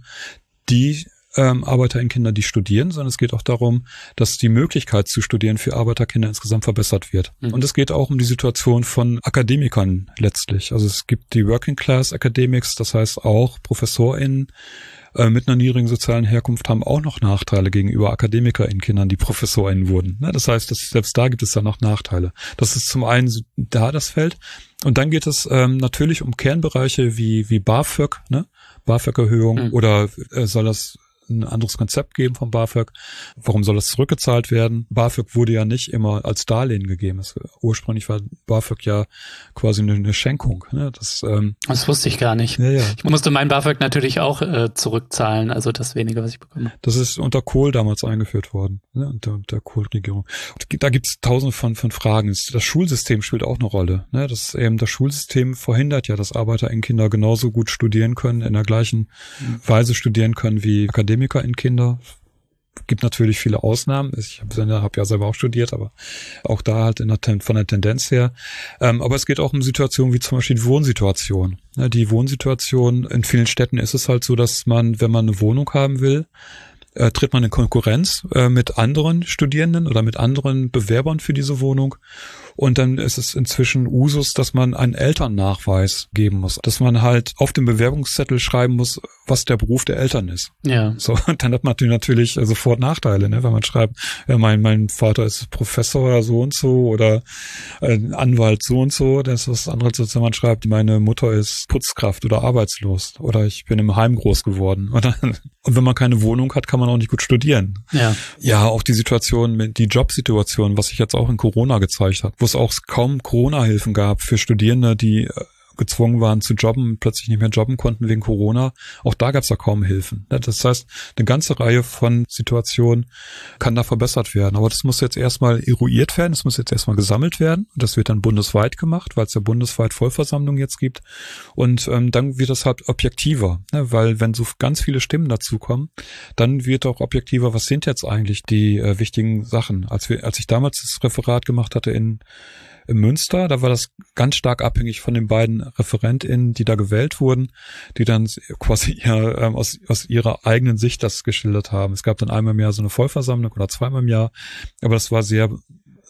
die ähm, ArbeiterInnenkinder, die studieren, sondern es geht auch darum, dass die Möglichkeit zu studieren für Arbeiterkinder insgesamt verbessert wird. Mhm. Und es geht auch um die Situation von Akademikern letztlich. Also es gibt die Working Class Academics, das heißt auch ProfessorInnen mit einer niedrigen sozialen Herkunft haben auch noch Nachteile gegenüber AkademikerInnen-Kindern, die ProfessorInnen wurden. Das heißt, dass selbst da gibt es dann noch Nachteile. Das ist zum einen da das Feld. Und dann geht es ähm, natürlich um Kernbereiche wie wie BAföG, ne? BAföG-Erhöhung, mhm. oder äh, soll das ein anderes Konzept geben vom BAföG? Warum soll das zurückgezahlt werden? BAföG wurde ja nicht immer als Darlehen gegeben. Es, ursprünglich war BAföG ja quasi eine, eine Schenkung. Ne? Das, ähm, das wusste ich gar nicht. Ja, ja. Ich musste mein BAföG natürlich auch äh, zurückzahlen, also das wenige, was ich bekomme. Das ist unter Kohl damals eingeführt worden, ne? unter der Kohl-Regierung. Da gibt es tausende von, von Fragen. Das Schulsystem spielt auch eine Rolle. Ne? Das, eben, das Schulsystem verhindert ja, dass ArbeiterInnenkinder genauso gut studieren können, in der gleichen mhm. Weise studieren können wie Akademiker. AkademikerInnenkinder. Gibt natürlich viele Ausnahmen. Ich habe hab ja selber auch studiert, aber auch da halt in der, von der Tendenz her. Ähm, aber es geht auch um Situationen wie zum Beispiel die Wohnsituation. Ja, die Wohnsituation in vielen Städten ist es halt so, dass man, wenn man eine Wohnung haben will, äh, tritt man in Konkurrenz äh, mit anderen Studierenden oder mit anderen Bewerbern für diese Wohnung. Und dann ist es inzwischen Usus, dass man einen Elternnachweis geben muss. Dass man halt auf dem Bewerbungszettel schreiben muss, was der Beruf der Eltern ist. Ja. So, und dann hat man natürlich sofort Nachteile, ne, wenn man schreibt, ja, mein, mein Vater ist Professor oder so und so oder äh, Anwalt so und so. Das ist was anderes, als wenn man schreibt, meine Mutter ist Putzkraft oder arbeitslos oder ich bin im Heim groß geworden. Und, dann, und wenn man keine Wohnung hat, kann man auch nicht gut studieren. Ja. Ja, auch die Situation, die Jobsituation, was sich jetzt auch in Corona gezeigt hat, wo es auch kaum Corona-Hilfen gab für Studierende, die gezwungen waren zu jobben, plötzlich nicht mehr jobben konnten wegen Corona. Auch da gab es ja kaum Hilfen. Das heißt, eine ganze Reihe von Situationen kann da verbessert werden. Aber das muss jetzt erstmal eruiert werden, das muss jetzt erstmal gesammelt werden. Und das wird dann bundesweit gemacht, weil es ja bundesweit Vollversammlungen jetzt gibt. Und ähm, dann wird das halt objektiver, ne? Weil wenn so ganz viele Stimmen dazukommen, dann wird auch objektiver, was sind jetzt eigentlich die äh, wichtigen Sachen. Als wir, als ich damals das Referat gemacht hatte in in Münster, da war das ganz stark abhängig von den beiden ReferentInnen, die da gewählt wurden, die dann quasi ihr, ähm, aus, aus ihrer eigenen Sicht das geschildert haben. Es gab dann einmal im Jahr so eine Vollversammlung oder zweimal im Jahr, aber das war sehr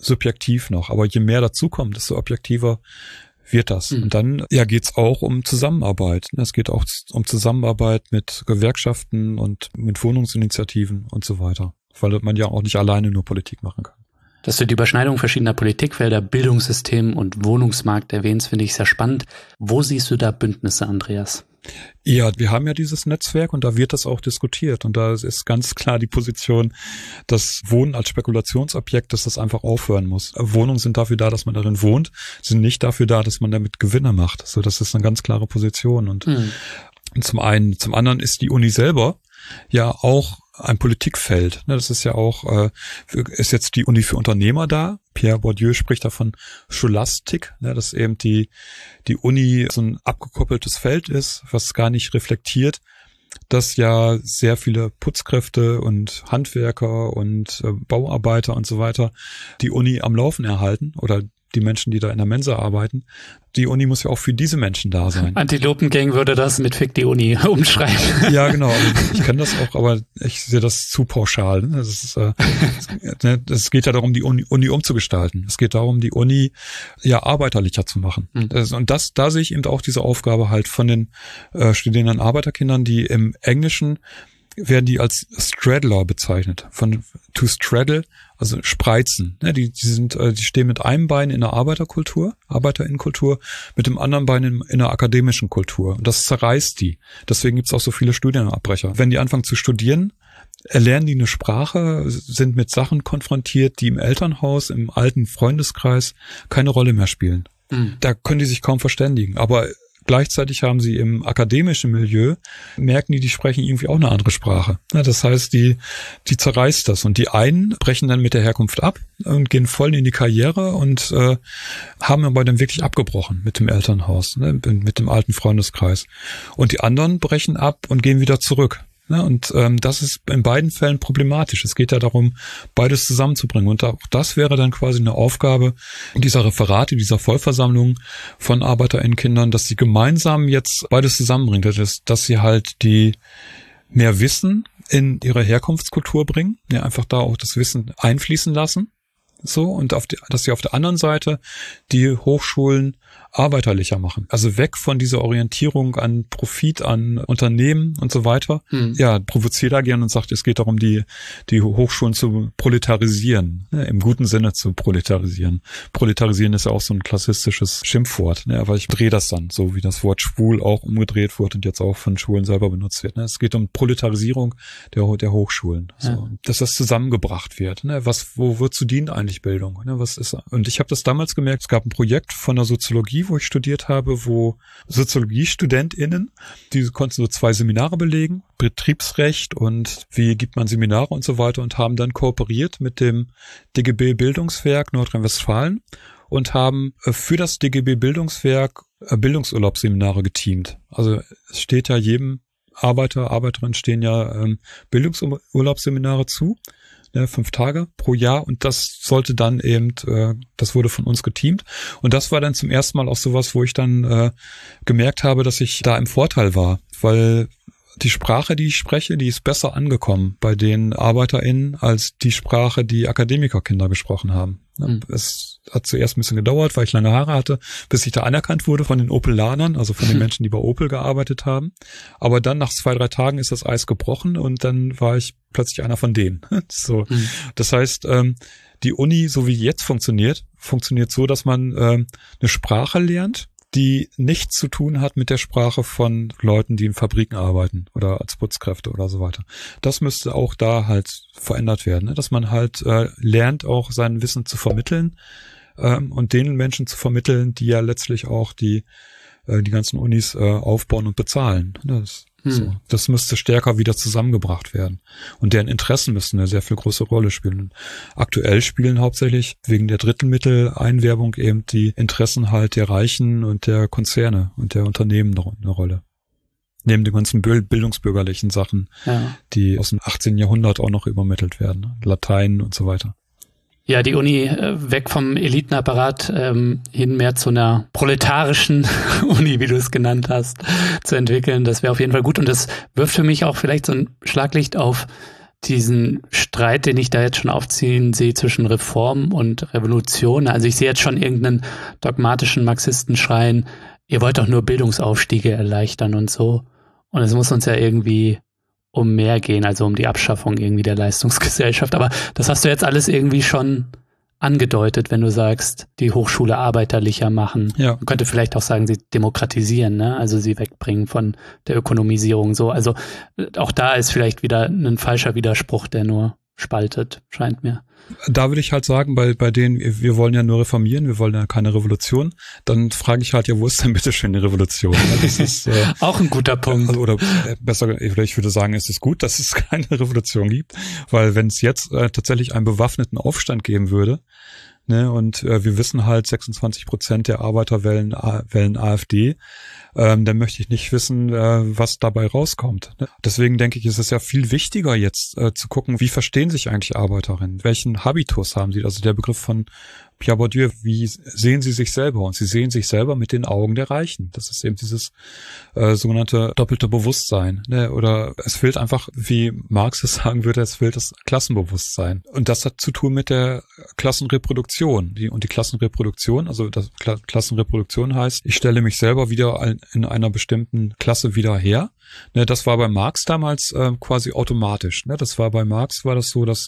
subjektiv noch. Aber je mehr dazukommt, desto objektiver wird das. Mhm. Und dann ja geht's auch um Zusammenarbeit. Es geht auch um Zusammenarbeit mit Gewerkschaften und mit Wohnungsinitiativen und so weiter. Weil man ja auch nicht alleine nur Politik machen kann. Dass du die Überschneidung verschiedener Politikfelder, Bildungssystem und Wohnungsmarkt erwähnst, finde ich sehr spannend. Wo siehst du da Bündnisse, Andreas? Ja, wir haben ja dieses Netzwerk und da wird das auch diskutiert. Und da ist ganz klar die Position, dass Wohnen als Spekulationsobjekt, dass das einfach aufhören muss. Wohnungen sind dafür da, dass man darin wohnt, sind nicht dafür da, dass man damit Gewinne macht. So, das ist eine ganz klare Position. Und mhm. zum einen, zum anderen ist die Uni selber ja auch ein Politikfeld. Das ist ja auch, äh, ist jetzt die Uni für Unternehmer da. Pierre Bourdieu spricht da von Scholastik, dass eben die, die Uni so ein abgekoppeltes Feld ist, was gar nicht reflektiert, dass ja sehr viele Putzkräfte und Handwerker und äh, Bauarbeiter und so weiter die Uni am Laufen erhalten oder die Menschen, die da in der Mensa arbeiten. Die Uni muss ja auch für diese Menschen da sein. Antilopengang würde das mit Fick die Uni umschreiben. Ja, genau. Ich kenne das auch, aber ich sehe das zu pauschal. Das ist, äh, es geht ja darum, die Uni, Uni umzugestalten. Es geht darum, die Uni ja arbeiterlicher zu machen. Mhm. Das, und das, da sehe ich eben auch diese Aufgabe halt von den äh, studierenden Arbeiterkindern, die im Englischen werden die als Straddler bezeichnet. Von to straddle, also spreizen. Ja, die, die sind, die stehen mit einem Bein in der Arbeiterkultur, Arbeiterinnenkultur, mit dem anderen Bein in, in der akademischen Kultur. Und das zerreißt die. Deswegen gibt's auch so viele Studienabbrecher. Wenn die anfangen zu studieren, erlernen die eine Sprache, sind mit Sachen konfrontiert, die im Elternhaus, im alten Freundeskreis keine Rolle mehr spielen. Mhm. Da können die sich kaum verständigen. Aber gleichzeitig haben sie im akademischen Milieu, merken die, die sprechen irgendwie auch eine andere Sprache. Das heißt, die, die zerreißt das. Und die einen brechen dann mit der Herkunft ab und gehen voll in die Karriere und äh, haben aber dann wirklich abgebrochen mit dem Elternhaus, ne, mit dem alten Freundeskreis. Und die anderen brechen ab und gehen wieder zurück. Ja, und ähm, das ist in beiden Fällen problematisch. Es geht ja darum, beides zusammenzubringen. Und auch das wäre dann quasi eine Aufgabe dieser Referate, dieser Vollversammlung von ArbeiterInnenkindern, dass sie gemeinsam jetzt beides zusammenbringen. Das ist, dass sie halt die mehr Wissen in ihre Herkunftskultur bringen, ja, einfach da auch das Wissen einfließen lassen. So, und auf die, dass sie auf der anderen Seite die Hochschulen arbeiterlicher machen. Also weg von dieser Orientierung an Profit, an Unternehmen und so weiter. Hm. Ja, provoziert da gern und sagt, es geht darum, die, die Hochschulen zu proletarisieren, ne, im guten Sinne zu proletarisieren. Proletarisieren ist ja auch so ein klassistisches Schimpfwort, ne, aber ich drehe das dann, so wie das Wort schwul auch umgedreht wurde und jetzt auch von Schulen selber benutzt wird. Ne. Es geht um Proletarisierung der, der Hochschulen. So. Ja. Dass das zusammengebracht wird. Ne. Was, wo, wozu dient eigentlich Bildung? Ne, was ist, und ich habe das damals gemerkt, es gab ein Projekt von der Soziologie, wo ich studiert habe, wo SoziologiestudentInnen, die konnten so zwei Seminare belegen, Betriebsrecht und wie gibt man Seminare und so weiter, und haben dann kooperiert mit dem D G B Bildungswerk Nordrhein-Westfalen und haben für das D G B Bildungswerk Bildungsurlaubsseminare geteamt. Also es steht ja jedem Arbeiter, Arbeiterin stehen ja ähm, Bildungsurlaubsseminare zu. Ja, fünf Tage pro Jahr, und das sollte dann eben, äh, das wurde von uns geteamt, und das war dann zum ersten Mal auch sowas, wo ich dann äh, gemerkt habe, dass ich da im Vorteil war, weil die Sprache, die ich spreche, die ist besser angekommen bei den ArbeiterInnen als die Sprache, die Akademikerkinder gesprochen haben. Mhm. Es hat zuerst ein bisschen gedauert, weil ich lange Haare hatte, bis ich da anerkannt wurde von den Opelanern, also von den Menschen, die bei Opel gearbeitet haben. Aber dann nach zwei, drei Tagen ist das Eis gebrochen und dann war ich plötzlich einer von denen. So, mhm. Das heißt, ähm, die Uni, so wie jetzt funktioniert, funktioniert so, dass man ähm, eine Sprache lernt, die nichts zu tun hat mit der Sprache von Leuten, die in Fabriken arbeiten oder als Putzkräfte oder so weiter. Das müsste auch da halt verändert werden, ne? Dass man halt äh, lernt, auch sein Wissen zu vermitteln ähm, und den Menschen zu vermitteln, die ja letztlich auch die äh, die ganzen Unis äh, aufbauen und bezahlen. Das, hm. so. Das müsste stärker wieder zusammengebracht werden. Und deren Interessen müssten eine sehr viel größere Rolle spielen. Und aktuell spielen hauptsächlich wegen der Drittmitteleinwerbung eben die Interessen halt der Reichen und der Konzerne und der Unternehmen eine Rolle. Neben den ganzen bildungsbürgerlichen Sachen, ja, die aus dem achtzehnten Jahrhundert auch noch übermittelt werden. Latein und so weiter. Ja, die Uni äh, weg vom Elitenapparat ähm, hin mehr zu einer proletarischen Uni, wie du es genannt hast, zu entwickeln. Das wäre auf jeden Fall gut. Und das wirft für mich auch vielleicht so ein Schlaglicht auf diesen Streit, den ich da jetzt schon aufziehen sehe zwischen Reform und Revolution. Also ich sehe jetzt schon irgendeinen dogmatischen Marxisten schreien, ihr wollt doch nur Bildungsaufstiege erleichtern und so. Und es muss uns ja irgendwie um mehr gehen, also um die Abschaffung irgendwie der Leistungsgesellschaft. Aber das hast du jetzt alles irgendwie schon angedeutet, wenn du sagst, die Hochschule arbeiterlicher machen. Ja. Man könnte vielleicht auch sagen, sie demokratisieren, ne? Also sie wegbringen von der Ökonomisierung so. Also auch da ist vielleicht wieder ein falscher Widerspruch, der nur spaltet, scheint mir. Da würde ich halt sagen, bei, bei denen, wir wollen ja nur reformieren, wir wollen ja keine Revolution, dann frage ich halt, ja, wo ist denn bitte schön die Revolution? Das ist äh, auch ein guter Punkt. Also, oder besser, ich würde sagen, es ist gut, dass es keine Revolution gibt, weil wenn es jetzt äh, tatsächlich einen bewaffneten Aufstand geben würde, ne, und äh, wir wissen halt, sechsundzwanzig Prozent der Arbeiter wählen, wählen AfD, ähm, dann möchte ich nicht wissen, äh, was dabei rauskommt. Ne? Deswegen denke ich, ist es ja viel wichtiger jetzt äh, zu gucken, wie verstehen sich eigentlich Arbeiterinnen? Welchen Habitus haben sie? Also der Begriff von Pierre Bourdieu, wie sehen sie sich selber? Und sie sehen sich selber mit den Augen der Reichen. Das ist eben dieses äh, sogenannte doppelte Bewusstsein. Ne? Oder es fehlt einfach, wie Marx es sagen würde, es fehlt das Klassenbewusstsein. Und das hat zu tun mit der Klassenreproduktion. Die, und die Klassenreproduktion, also das Kla- Klassenreproduktion heißt, ich stelle mich selber wieder in einer bestimmten Klasse wieder her. Ne? Das war bei Marx damals äh, quasi automatisch. Ne? Das war bei Marx war das so, dass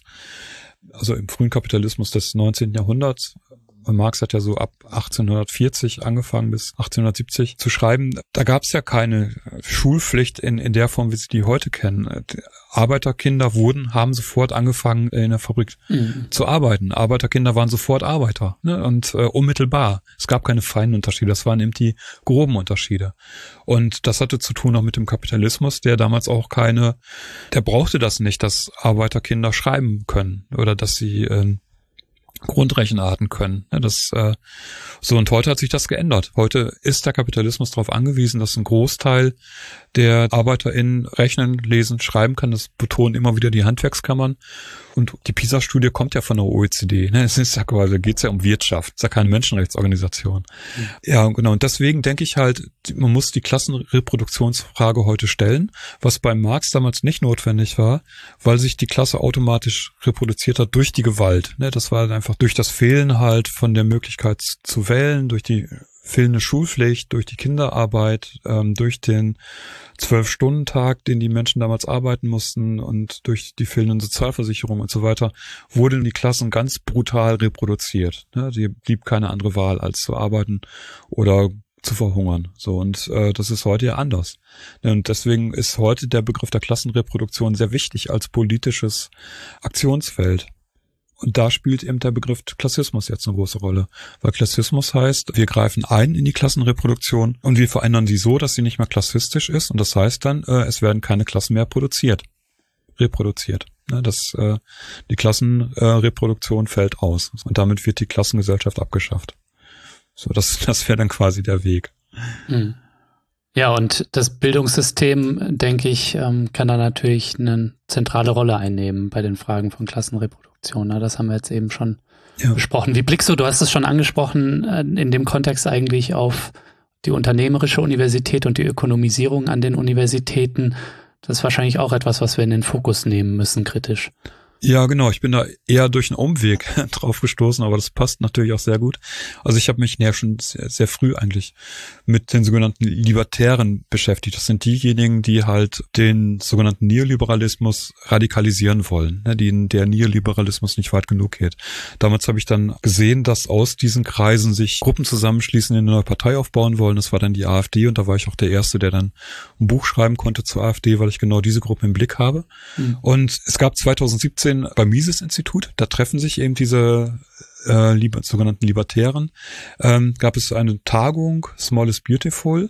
also im frühen Kapitalismus des neunzehnten Jahrhunderts, Marx hat ja so ab achtzehnhundertvierzig angefangen bis achtzehnhundertsiebzig zu schreiben, da gab es ja keine Schulpflicht in in der Form, wie sie die heute kennen. Die Arbeiterkinder wurden, haben sofort angefangen in der Fabrik mhm. zu arbeiten. Arbeiterkinder waren sofort Arbeiter, ne? Und äh, unmittelbar. Es gab keine feinen Unterschiede, das waren eben die groben Unterschiede. Und das hatte zu tun auch mit dem Kapitalismus, der damals auch keine, der brauchte das nicht, dass Arbeiterkinder schreiben können oder dass sie äh, Grundrechenarten können. Das, äh, so, und heute hat sich das geändert. Heute ist der Kapitalismus darauf angewiesen, dass ein Großteil der ArbeiterInnen rechnen, lesen, schreiben kann. Das betonen immer wieder die Handwerkskammern. Und die PISA-Studie kommt ja von der O E C D. Es ist ja quasi, da geht's ja um Wirtschaft. Es ist ja keine Menschenrechtsorganisation. Mhm. Ja, genau. Und deswegen denke ich halt, man muss die Klassenreproduktionsfrage heute stellen, was bei Marx damals nicht notwendig war, weil sich die Klasse automatisch reproduziert hat durch die Gewalt. Das war einfach durch das Fehlen halt von der Möglichkeit zu wählen, durch die fehlende Schulpflicht, durch die Kinderarbeit, ähm, durch den Zwölf-Stunden-Tag, den die Menschen damals arbeiten mussten und durch die fehlenden Sozialversicherungen und so weiter, wurden die Klassen ganz brutal reproduziert. Ne? Die blieb keine andere Wahl, als zu arbeiten oder zu verhungern. So, und äh, das ist heute ja anders. Und deswegen ist heute der Begriff der Klassenreproduktion sehr wichtig als politisches Aktionsfeld. Und da spielt eben der Begriff Klassismus jetzt eine große Rolle. Weil Klassismus heißt, wir greifen ein in die Klassenreproduktion und wir verändern sie so, dass sie nicht mehr klassistisch ist. Und das heißt dann, äh, es werden keine Klassen mehr produziert, reproduziert. Ne, das, äh, die Klassenreproduktion äh, fällt aus. Und damit wird die Klassengesellschaft abgeschafft. So, das, das wäre dann quasi der Weg. Hm. Ja, und das Bildungssystem, denke ich, kann da natürlich eine zentrale Rolle einnehmen bei den Fragen von Klassenreproduktion. Das haben wir jetzt eben schon ja. besprochen. Wie blickst du, du hast es schon angesprochen, in dem Kontext eigentlich auf die unternehmerische Universität und die Ökonomisierung an den Universitäten? Das ist wahrscheinlich auch etwas, was wir in den Fokus nehmen müssen, kritisch. Ja, genau. Ich bin da eher durch einen Umweg drauf gestoßen, aber das passt natürlich auch sehr gut. Also ich habe mich ja schon sehr, sehr früh eigentlich mit den sogenannten Libertären beschäftigt. Das sind diejenigen, die halt den sogenannten Neoliberalismus radikalisieren wollen, ne, denen der Neoliberalismus nicht weit genug geht. Damals habe ich dann gesehen, dass aus diesen Kreisen sich Gruppen zusammenschließen, die eine neue Partei aufbauen wollen. Das war dann die AfD und da war ich auch der Erste, der dann ein Buch schreiben konnte zur AfD, weil ich genau diese Gruppe im Blick habe. Mhm. Und es gab zweitausendsiebzehn beim Mises-Institut, da treffen sich eben diese äh, liber, sogenannten Libertären, ähm, gab es eine Tagung, Small is Beautiful,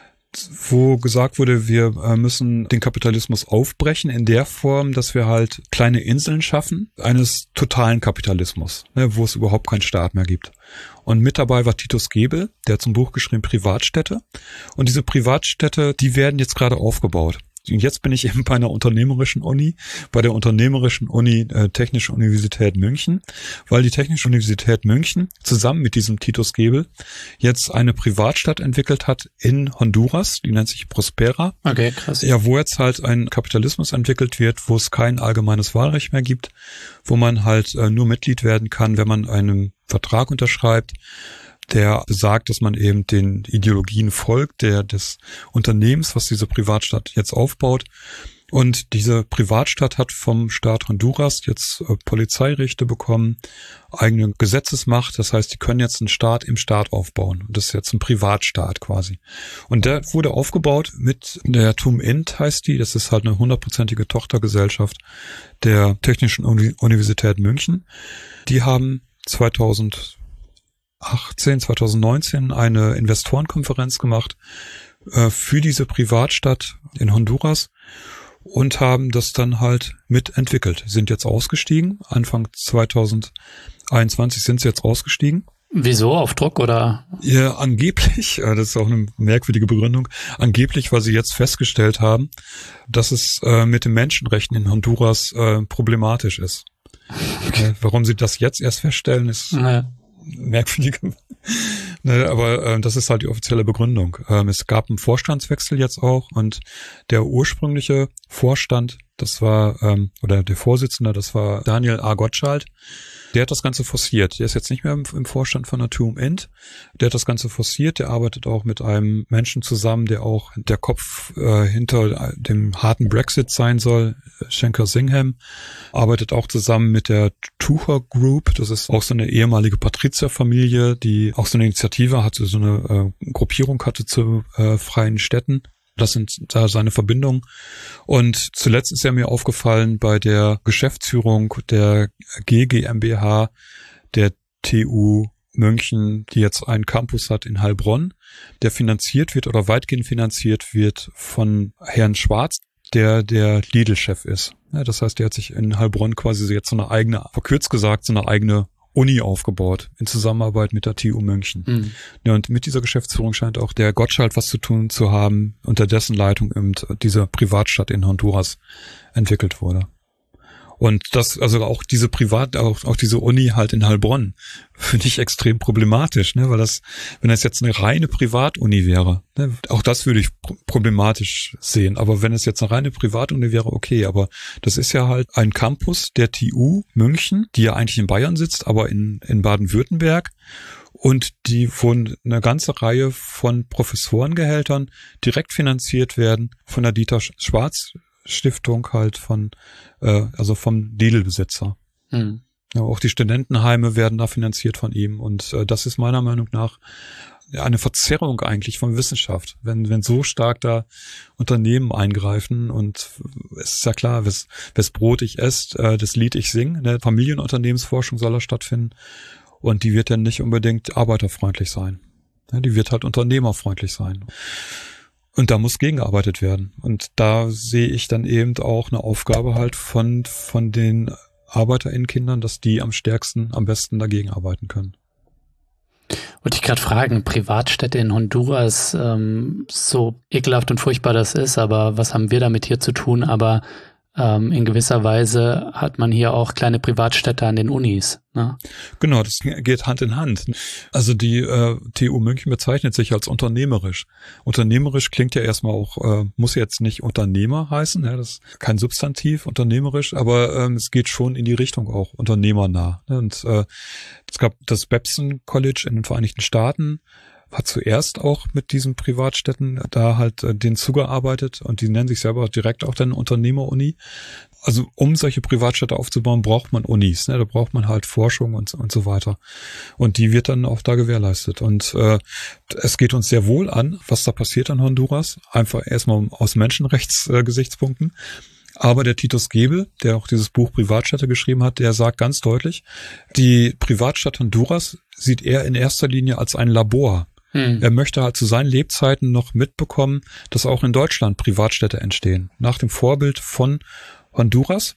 wo gesagt wurde, wir äh, müssen den Kapitalismus aufbrechen in der Form, dass wir halt kleine Inseln schaffen, eines totalen Kapitalismus, ne, wo es überhaupt keinen Staat mehr gibt. Und mit dabei war Titus Gebel, der hat zum Buch geschrieben Privatstädte. Und diese Privatstädte, die werden jetzt gerade aufgebaut. Jetzt bin ich eben bei einer unternehmerischen Uni, bei der unternehmerischen Uni äh, Technische Universität München, weil die Technische Universität München zusammen mit diesem Titus Gebel jetzt eine Privatstadt entwickelt hat in Honduras, die nennt sich Prospera. Okay, krass. Ja, wo jetzt halt ein Kapitalismus entwickelt wird, wo es kein allgemeines Wahlrecht mehr gibt, wo man halt äh, nur Mitglied werden kann, wenn man einen Vertrag unterschreibt, der besagt, dass man eben den Ideologien folgt, der des Unternehmens, was diese Privatstadt jetzt aufbaut. Und diese Privatstadt hat vom Staat Honduras jetzt äh, Polizeirechte bekommen, eigene Gesetzesmacht. Das heißt, die können jetzt einen Staat im Staat aufbauen. Und das ist jetzt ein Privatstaat quasi. Und der wurde aufgebaut mit der T U M Int, heißt die. Das ist halt eine hundertprozentige Tochtergesellschaft der Technischen Uni- Universität München. Die haben zweitausendachtzehn, zweitausendneunzehn eine Investorenkonferenz gemacht äh, für diese Privatstadt in Honduras und haben das dann halt mitentwickelt. Sind jetzt ausgestiegen. Anfang zweitausendeinundzwanzig sind sie jetzt ausgestiegen. Wieso? Auf Druck oder? Ja, angeblich, äh, das ist auch eine merkwürdige Begründung, angeblich, weil sie jetzt festgestellt haben, dass es äh, mit den Menschenrechten in Honduras äh, problematisch ist. Okay. Äh, warum sie das jetzt erst feststellen, ist Naja. merkwürdig. Ne, aber äh, das ist halt die offizielle Begründung. Ähm, es gab einen Vorstandswechsel jetzt auch und der ursprüngliche Vorstand, das war, ähm, oder der Vorsitzende, das war Daniel A. Gottschalk. Der hat das Ganze forciert. Der ist jetzt nicht mehr im, im Vorstand von der T U M Int. Der hat das Ganze forciert. Der arbeitet auch mit einem Menschen zusammen, der auch der Kopf äh, hinter dem harten Brexit sein soll. Shankar Singham arbeitet auch zusammen mit der Tucher Group. Das ist auch so eine ehemalige Patrizierfamilie, die auch so eine Initiative hatte, so eine äh, Gruppierung hatte zu äh, freien Städten. Das sind da seine Verbindungen. Und zuletzt ist er mir aufgefallen bei der Geschäftsführung der G GmbH der T U München, die jetzt einen Campus hat in Heilbronn, der finanziert wird oder weitgehend finanziert wird von Herrn Schwarz, der der Lidl-Chef ist. Ja, das heißt, der hat sich in Heilbronn quasi jetzt so eine eigene, verkürzt gesagt, so eine eigene Uni aufgebaut, in Zusammenarbeit mit der T U München. Mhm. Ja, und mit dieser Geschäftsführung scheint auch der Gottschalk was zu tun zu haben, unter dessen Leitung eben diese Privatstadt in Honduras entwickelt wurde. Und das, also auch diese Privat, auch, auch diese Uni halt in Heilbronn, finde ich extrem problematisch, ne, weil das, wenn das jetzt eine reine Privatuni wäre, ne, auch das würde ich problematisch sehen. Aber wenn es jetzt eine reine Privatuni wäre, okay, aber das ist ja halt ein Campus der T U München, die ja eigentlich in Bayern sitzt, aber in, in Baden-Württemberg. Und die von einer ganzen Reihe von Professorengehältern direkt finanziert werden von der Dieter Schwarz Stiftung halt von, äh, also vom Lidl-Besitzer. Hm. Ja, auch die Studentenheime werden da finanziert von ihm und äh, das ist meiner Meinung nach eine Verzerrung eigentlich von Wissenschaft, wenn wenn so stark da Unternehmen eingreifen und es ist ja klar, wes, wes Brot ich esse, äh, das Lied ich singe, ne? Familienunternehmensforschung soll da stattfinden und die wird dann nicht unbedingt arbeiterfreundlich sein. Ja, die wird halt unternehmerfreundlich sein. Und da muss gegengearbeitet werden. Und da sehe ich dann eben auch eine Aufgabe halt von von den ArbeiterInnenkindern, dass die am stärksten, am besten dagegen arbeiten können. Wollte ich gerade fragen, Privatstädte in Honduras, ähm, so ekelhaft und furchtbar das ist, aber was haben wir damit hier zu tun? Aber ähm, in gewisser Weise hat man hier auch kleine Privatstädte an den Unis, ne? Genau, das geht Hand in Hand. Also die äh, T U München bezeichnet sich als unternehmerisch. Unternehmerisch klingt ja erstmal auch, äh, muss jetzt nicht Unternehmer heißen, ja, das ist kein Substantiv, unternehmerisch, aber ähm, es geht schon in die Richtung auch unternehmernah. Und äh, es gab das Babson College in den Vereinigten Staaten, hat zuerst auch mit diesen Privatstädten da halt äh, denen zugearbeitet und die nennen sich selber direkt auch dann Unternehmeruni. Also um solche Privatstädte aufzubauen, braucht man Unis, ne? Da braucht man halt Forschung und, und so weiter. Und die wird dann auch da gewährleistet. Und äh, es geht uns sehr wohl an, was da passiert in Honduras. Einfach erstmal aus Menschenrechtsgesichtspunkten. Äh, Aber der Titus Gebel, der auch dieses Buch Privatstädte geschrieben hat, der sagt ganz deutlich, die Privatstadt Honduras sieht er in erster Linie als ein Labor. Hm. Er möchte halt zu seinen Lebzeiten noch mitbekommen, dass auch in Deutschland Privatstädte entstehen. Nach dem Vorbild von Honduras.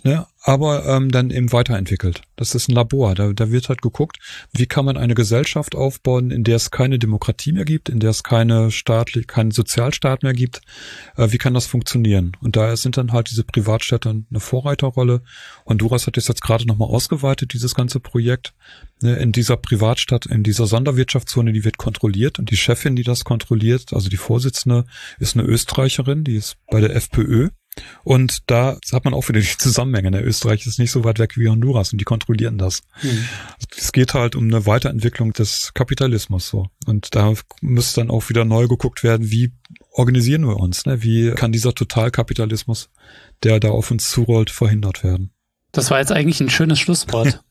ne, aber ähm, dann eben weiterentwickelt. Das ist ein Labor. Da, da wird halt geguckt, wie kann man eine Gesellschaft aufbauen, in der es keine Demokratie mehr gibt, in der es keine staatlich, keinen Sozialstaat mehr gibt. Äh, wie kann das funktionieren? Und da sind dann halt diese Privatstädte eine Vorreiterrolle. Honduras hat das jetzt gerade nochmal ausgeweitet, dieses ganze Projekt. Ne, in dieser Privatstadt, in dieser Sonderwirtschaftszone, die wird kontrolliert und die Chefin, die das kontrolliert, also die Vorsitzende, ist eine Österreicherin, die ist bei der FPÖ. Und da hat man auch wieder die Zusammenhänge. Der Österreich ist nicht so weit weg wie Honduras und die kontrollieren das. Mhm. Es geht halt um eine Weiterentwicklung des Kapitalismus so. Und da muss dann auch wieder neu geguckt werden, wie organisieren wir uns, ne? Wie kann dieser Totalkapitalismus, der da auf uns zurollt, verhindert werden? Das war jetzt eigentlich ein schönes Schlusswort.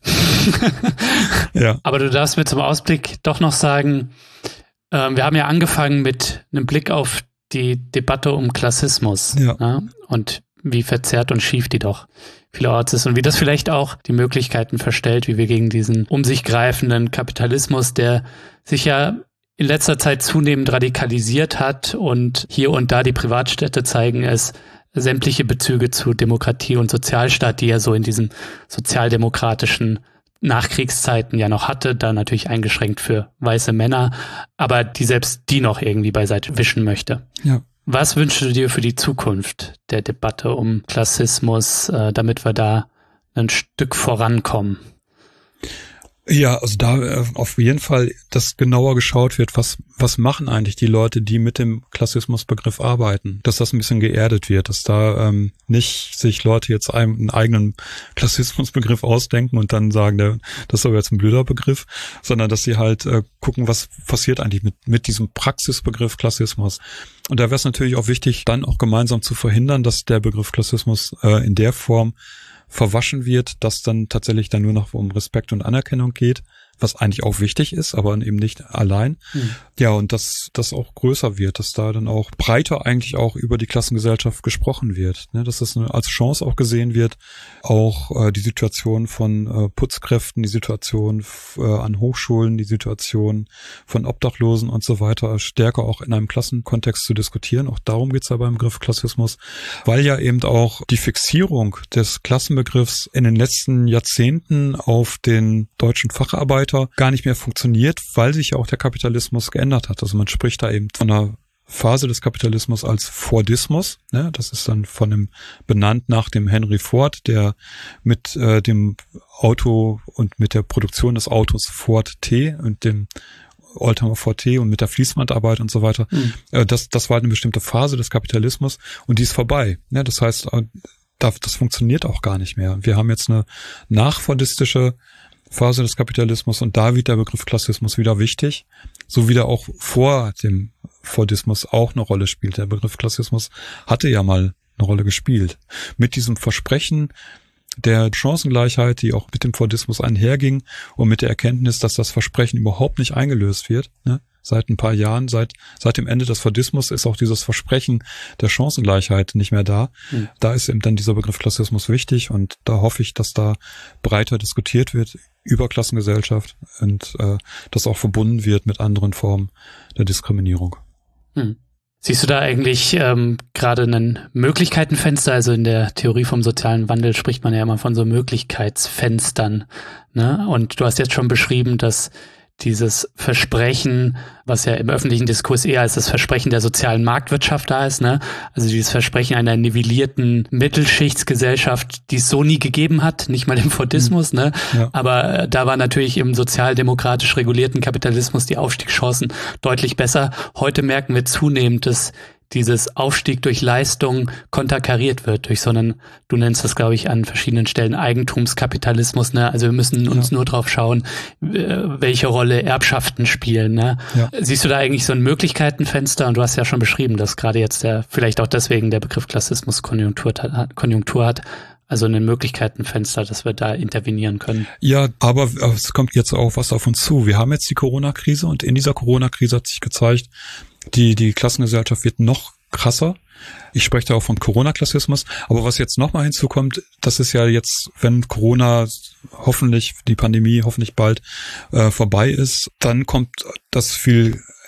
Ja. Aber du darfst mir zum Ausblick doch noch sagen, äh, wir haben ja angefangen mit einem Blick auf die Debatte um Klassismus, ja. Ja, und wie verzerrt und schief die doch vielerorts ist und wie das vielleicht auch die Möglichkeiten verstellt, wie wir gegen diesen um sich greifenden Kapitalismus, der sich ja in letzter Zeit zunehmend radikalisiert hat und hier und da die Privatstädte zeigen es, sämtliche Bezüge zu Demokratie und Sozialstaat, die er so in diesen sozialdemokratischen Nachkriegszeiten ja noch hatte, da natürlich eingeschränkt für weiße Männer, aber die selbst die noch irgendwie beiseite wischen möchte. Ja. Was wünschst du dir für die Zukunft der Debatte um Klassismus, äh, damit wir da ein Stück vorankommen? Ja, also da äh, auf jeden Fall, dass genauer geschaut wird, was was machen eigentlich die Leute, die mit dem Klassismusbegriff arbeiten, dass das ein bisschen geerdet wird, dass da ähm, nicht sich Leute jetzt einen, einen eigenen Klassismusbegriff ausdenken und dann sagen, der, das ist aber jetzt ein blöder Begriff, sondern dass sie halt äh, gucken, was passiert eigentlich mit mit diesem Praxisbegriff Klassismus. Und da wäre es natürlich auch wichtig, dann auch gemeinsam zu verhindern, dass der Begriff Klassismus äh, in der Form verwaschen wird, dass dann tatsächlich dann nur noch um Respekt und Anerkennung geht, was eigentlich auch wichtig ist, aber eben nicht allein. Mhm. Ja, und dass das auch größer wird, dass da dann auch breiter eigentlich auch über die Klassengesellschaft gesprochen wird, ne, dass das als Chance auch gesehen wird, auch äh, die Situation von äh, Putzkräften, die Situation äh, an Hochschulen, die Situation von Obdachlosen und so weiter stärker auch in einem Klassenkontext zu diskutieren. Auch darum geht's ja beim Begriff Klassismus, weil ja eben auch die Fixierung des Klassenbegriffs in den letzten Jahrzehnten auf den deutschen Facharbeiter gar nicht mehr funktioniert, weil sich ja auch der Kapitalismus geändert hat. Also man spricht da eben von einer Phase des Kapitalismus als Fordismus. Ne? Das ist dann von dem benannt nach dem Henry Ford, der mit äh, dem Auto und mit der Produktion des Autos Ford T und dem Oldtimer Ford T und mit der Fließbandarbeit und so weiter. Mhm. Äh, das, das war eine bestimmte Phase des Kapitalismus und die ist vorbei. Ne? Das heißt, äh, das funktioniert auch gar nicht mehr. Wir haben jetzt eine nachfordistische Phase des Kapitalismus und da wird der Begriff Klassismus wieder wichtig, so wie der auch vor dem Fordismus auch eine Rolle spielt. Der Begriff Klassismus hatte ja mal eine Rolle gespielt. Mit diesem Versprechen der Chancengleichheit, die auch mit dem Fordismus einherging und mit der Erkenntnis, dass das Versprechen überhaupt nicht eingelöst wird, ne? Seit ein paar Jahren, seit seit dem Ende des Fordismus ist auch dieses Versprechen der Chancengleichheit nicht mehr da. Mhm. Da ist eben dann dieser Begriff Klassismus wichtig und da hoffe ich, dass da breiter diskutiert wird über Klassengesellschaft und äh, das auch verbunden wird mit anderen Formen der Diskriminierung. Mhm. Siehst du da eigentlich ähm, gerade ein Möglichkeitenfenster? Also in der Theorie vom sozialen Wandel spricht man ja immer von so Möglichkeitsfenstern, ne? Und du hast jetzt schon beschrieben, dass dieses Versprechen, was ja im öffentlichen Diskurs eher als das Versprechen der sozialen Marktwirtschaft da ist, ne? Also dieses Versprechen einer nivellierten Mittelschichtsgesellschaft, die es so nie gegeben hat, nicht mal im Fordismus, ne? Ja. Aber da war natürlich im sozialdemokratisch regulierten Kapitalismus die Aufstiegschancen deutlich besser. Heute merken wir zunehmend, dass dieses Aufstieg durch Leistung konterkariert wird durch so einen, du nennst das, glaube ich, an verschiedenen Stellen Eigentumskapitalismus, ne? Also wir müssen uns ja. nur drauf schauen, welche Rolle Erbschaften spielen, ne? Ja. Siehst du da eigentlich so ein Möglichkeitenfenster? Und du hast ja schon beschrieben, dass gerade jetzt der, vielleicht auch deswegen der Begriff Klassismus Konjunktur, Konjunktur hat, also ein Möglichkeitenfenster, dass wir da intervenieren können. Ja, aber es kommt jetzt auch was auf uns zu. Wir haben jetzt die Corona-Krise und in dieser Corona-Krise hat sich gezeigt, die die Klassengesellschaft wird noch krasser. Ich spreche da auch von Corona-Klassismus. Aber was jetzt nochmal hinzukommt, das ist ja jetzt, wenn Corona hoffentlich, die Pandemie hoffentlich bald äh, vorbei ist, dann kommt das viel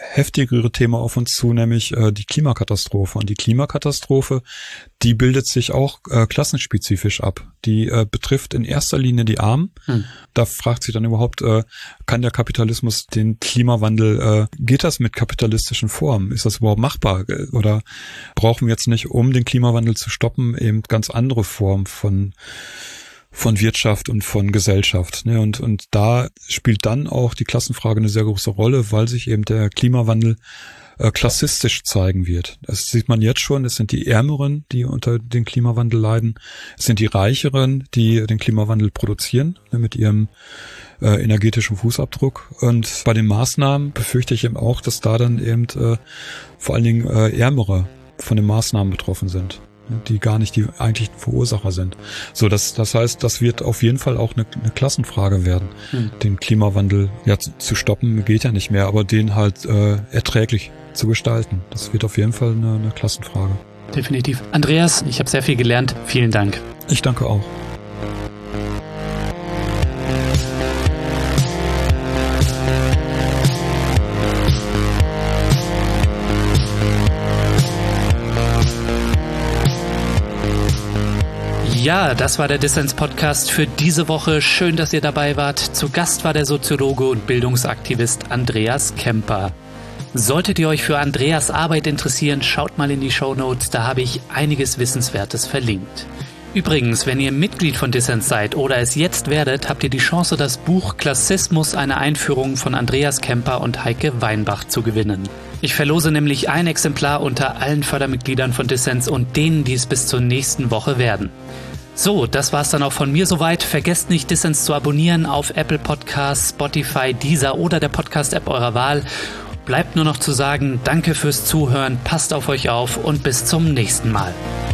heftigere Thema auf uns zu, nämlich äh, die Klimakatastrophe. Und die Klimakatastrophe, die bildet sich auch äh, klassenspezifisch ab. Die äh, betrifft in erster Linie die Armen. Hm. Da fragt sich dann überhaupt, äh, kann der Kapitalismus den Klimawandel, äh, geht das mit kapitalistischen Formen? Ist das überhaupt machbar? Oder brauchen wir jetzt nicht, um den Klimawandel zu stoppen, eben ganz andere Formen von von Wirtschaft und von Gesellschaft. Ne? Und, und da spielt dann auch die Klassenfrage eine sehr große Rolle, weil sich eben der Klimawandel äh, klassistisch zeigen wird. Das sieht man jetzt schon, es sind die Ärmeren, die unter dem Klimawandel leiden. Es sind die Reicheren, die den Klimawandel produzieren, ne, mit ihrem äh, energetischen Fußabdruck. Und bei den Maßnahmen befürchte ich eben auch, dass da dann eben äh, vor allen Dingen äh, Ärmere von den Maßnahmen betroffen sind, die gar nicht die eigentlichen Verursacher sind. So, das, das heißt, das wird auf jeden Fall auch eine, eine Klassenfrage werden. Hm. Den Klimawandel ja zu, zu stoppen geht ja nicht mehr, aber den halt äh, erträglich zu gestalten. Das wird auf jeden Fall eine, eine Klassenfrage. Definitiv. Andreas, ich habe sehr viel gelernt. Vielen Dank. Ich danke auch. Ja, das war der Dissens-Podcast für diese Woche. Schön, dass ihr dabei wart. Zu Gast war der Soziologe und Bildungsaktivist Andreas Kemper. Solltet ihr euch für Andreas Arbeit interessieren, schaut mal in die Shownotes, da habe ich einiges Wissenswertes verlinkt. Übrigens, wenn ihr Mitglied von Dissens seid oder es jetzt werdet, habt ihr die Chance, das Buch Klassismus, eine Einführung von Andreas Kemper und Heike Weinbach zu gewinnen. Ich verlose nämlich ein Exemplar unter allen Fördermitgliedern von Dissens und denen, die es bis zur nächsten Woche werden. So, das war's dann auch von mir soweit. Vergesst nicht, Dissens zu abonnieren auf Apple Podcasts, Spotify, Deezer oder der Podcast-App eurer Wahl. Bleibt nur noch zu sagen, danke fürs Zuhören, passt auf euch auf und bis zum nächsten Mal.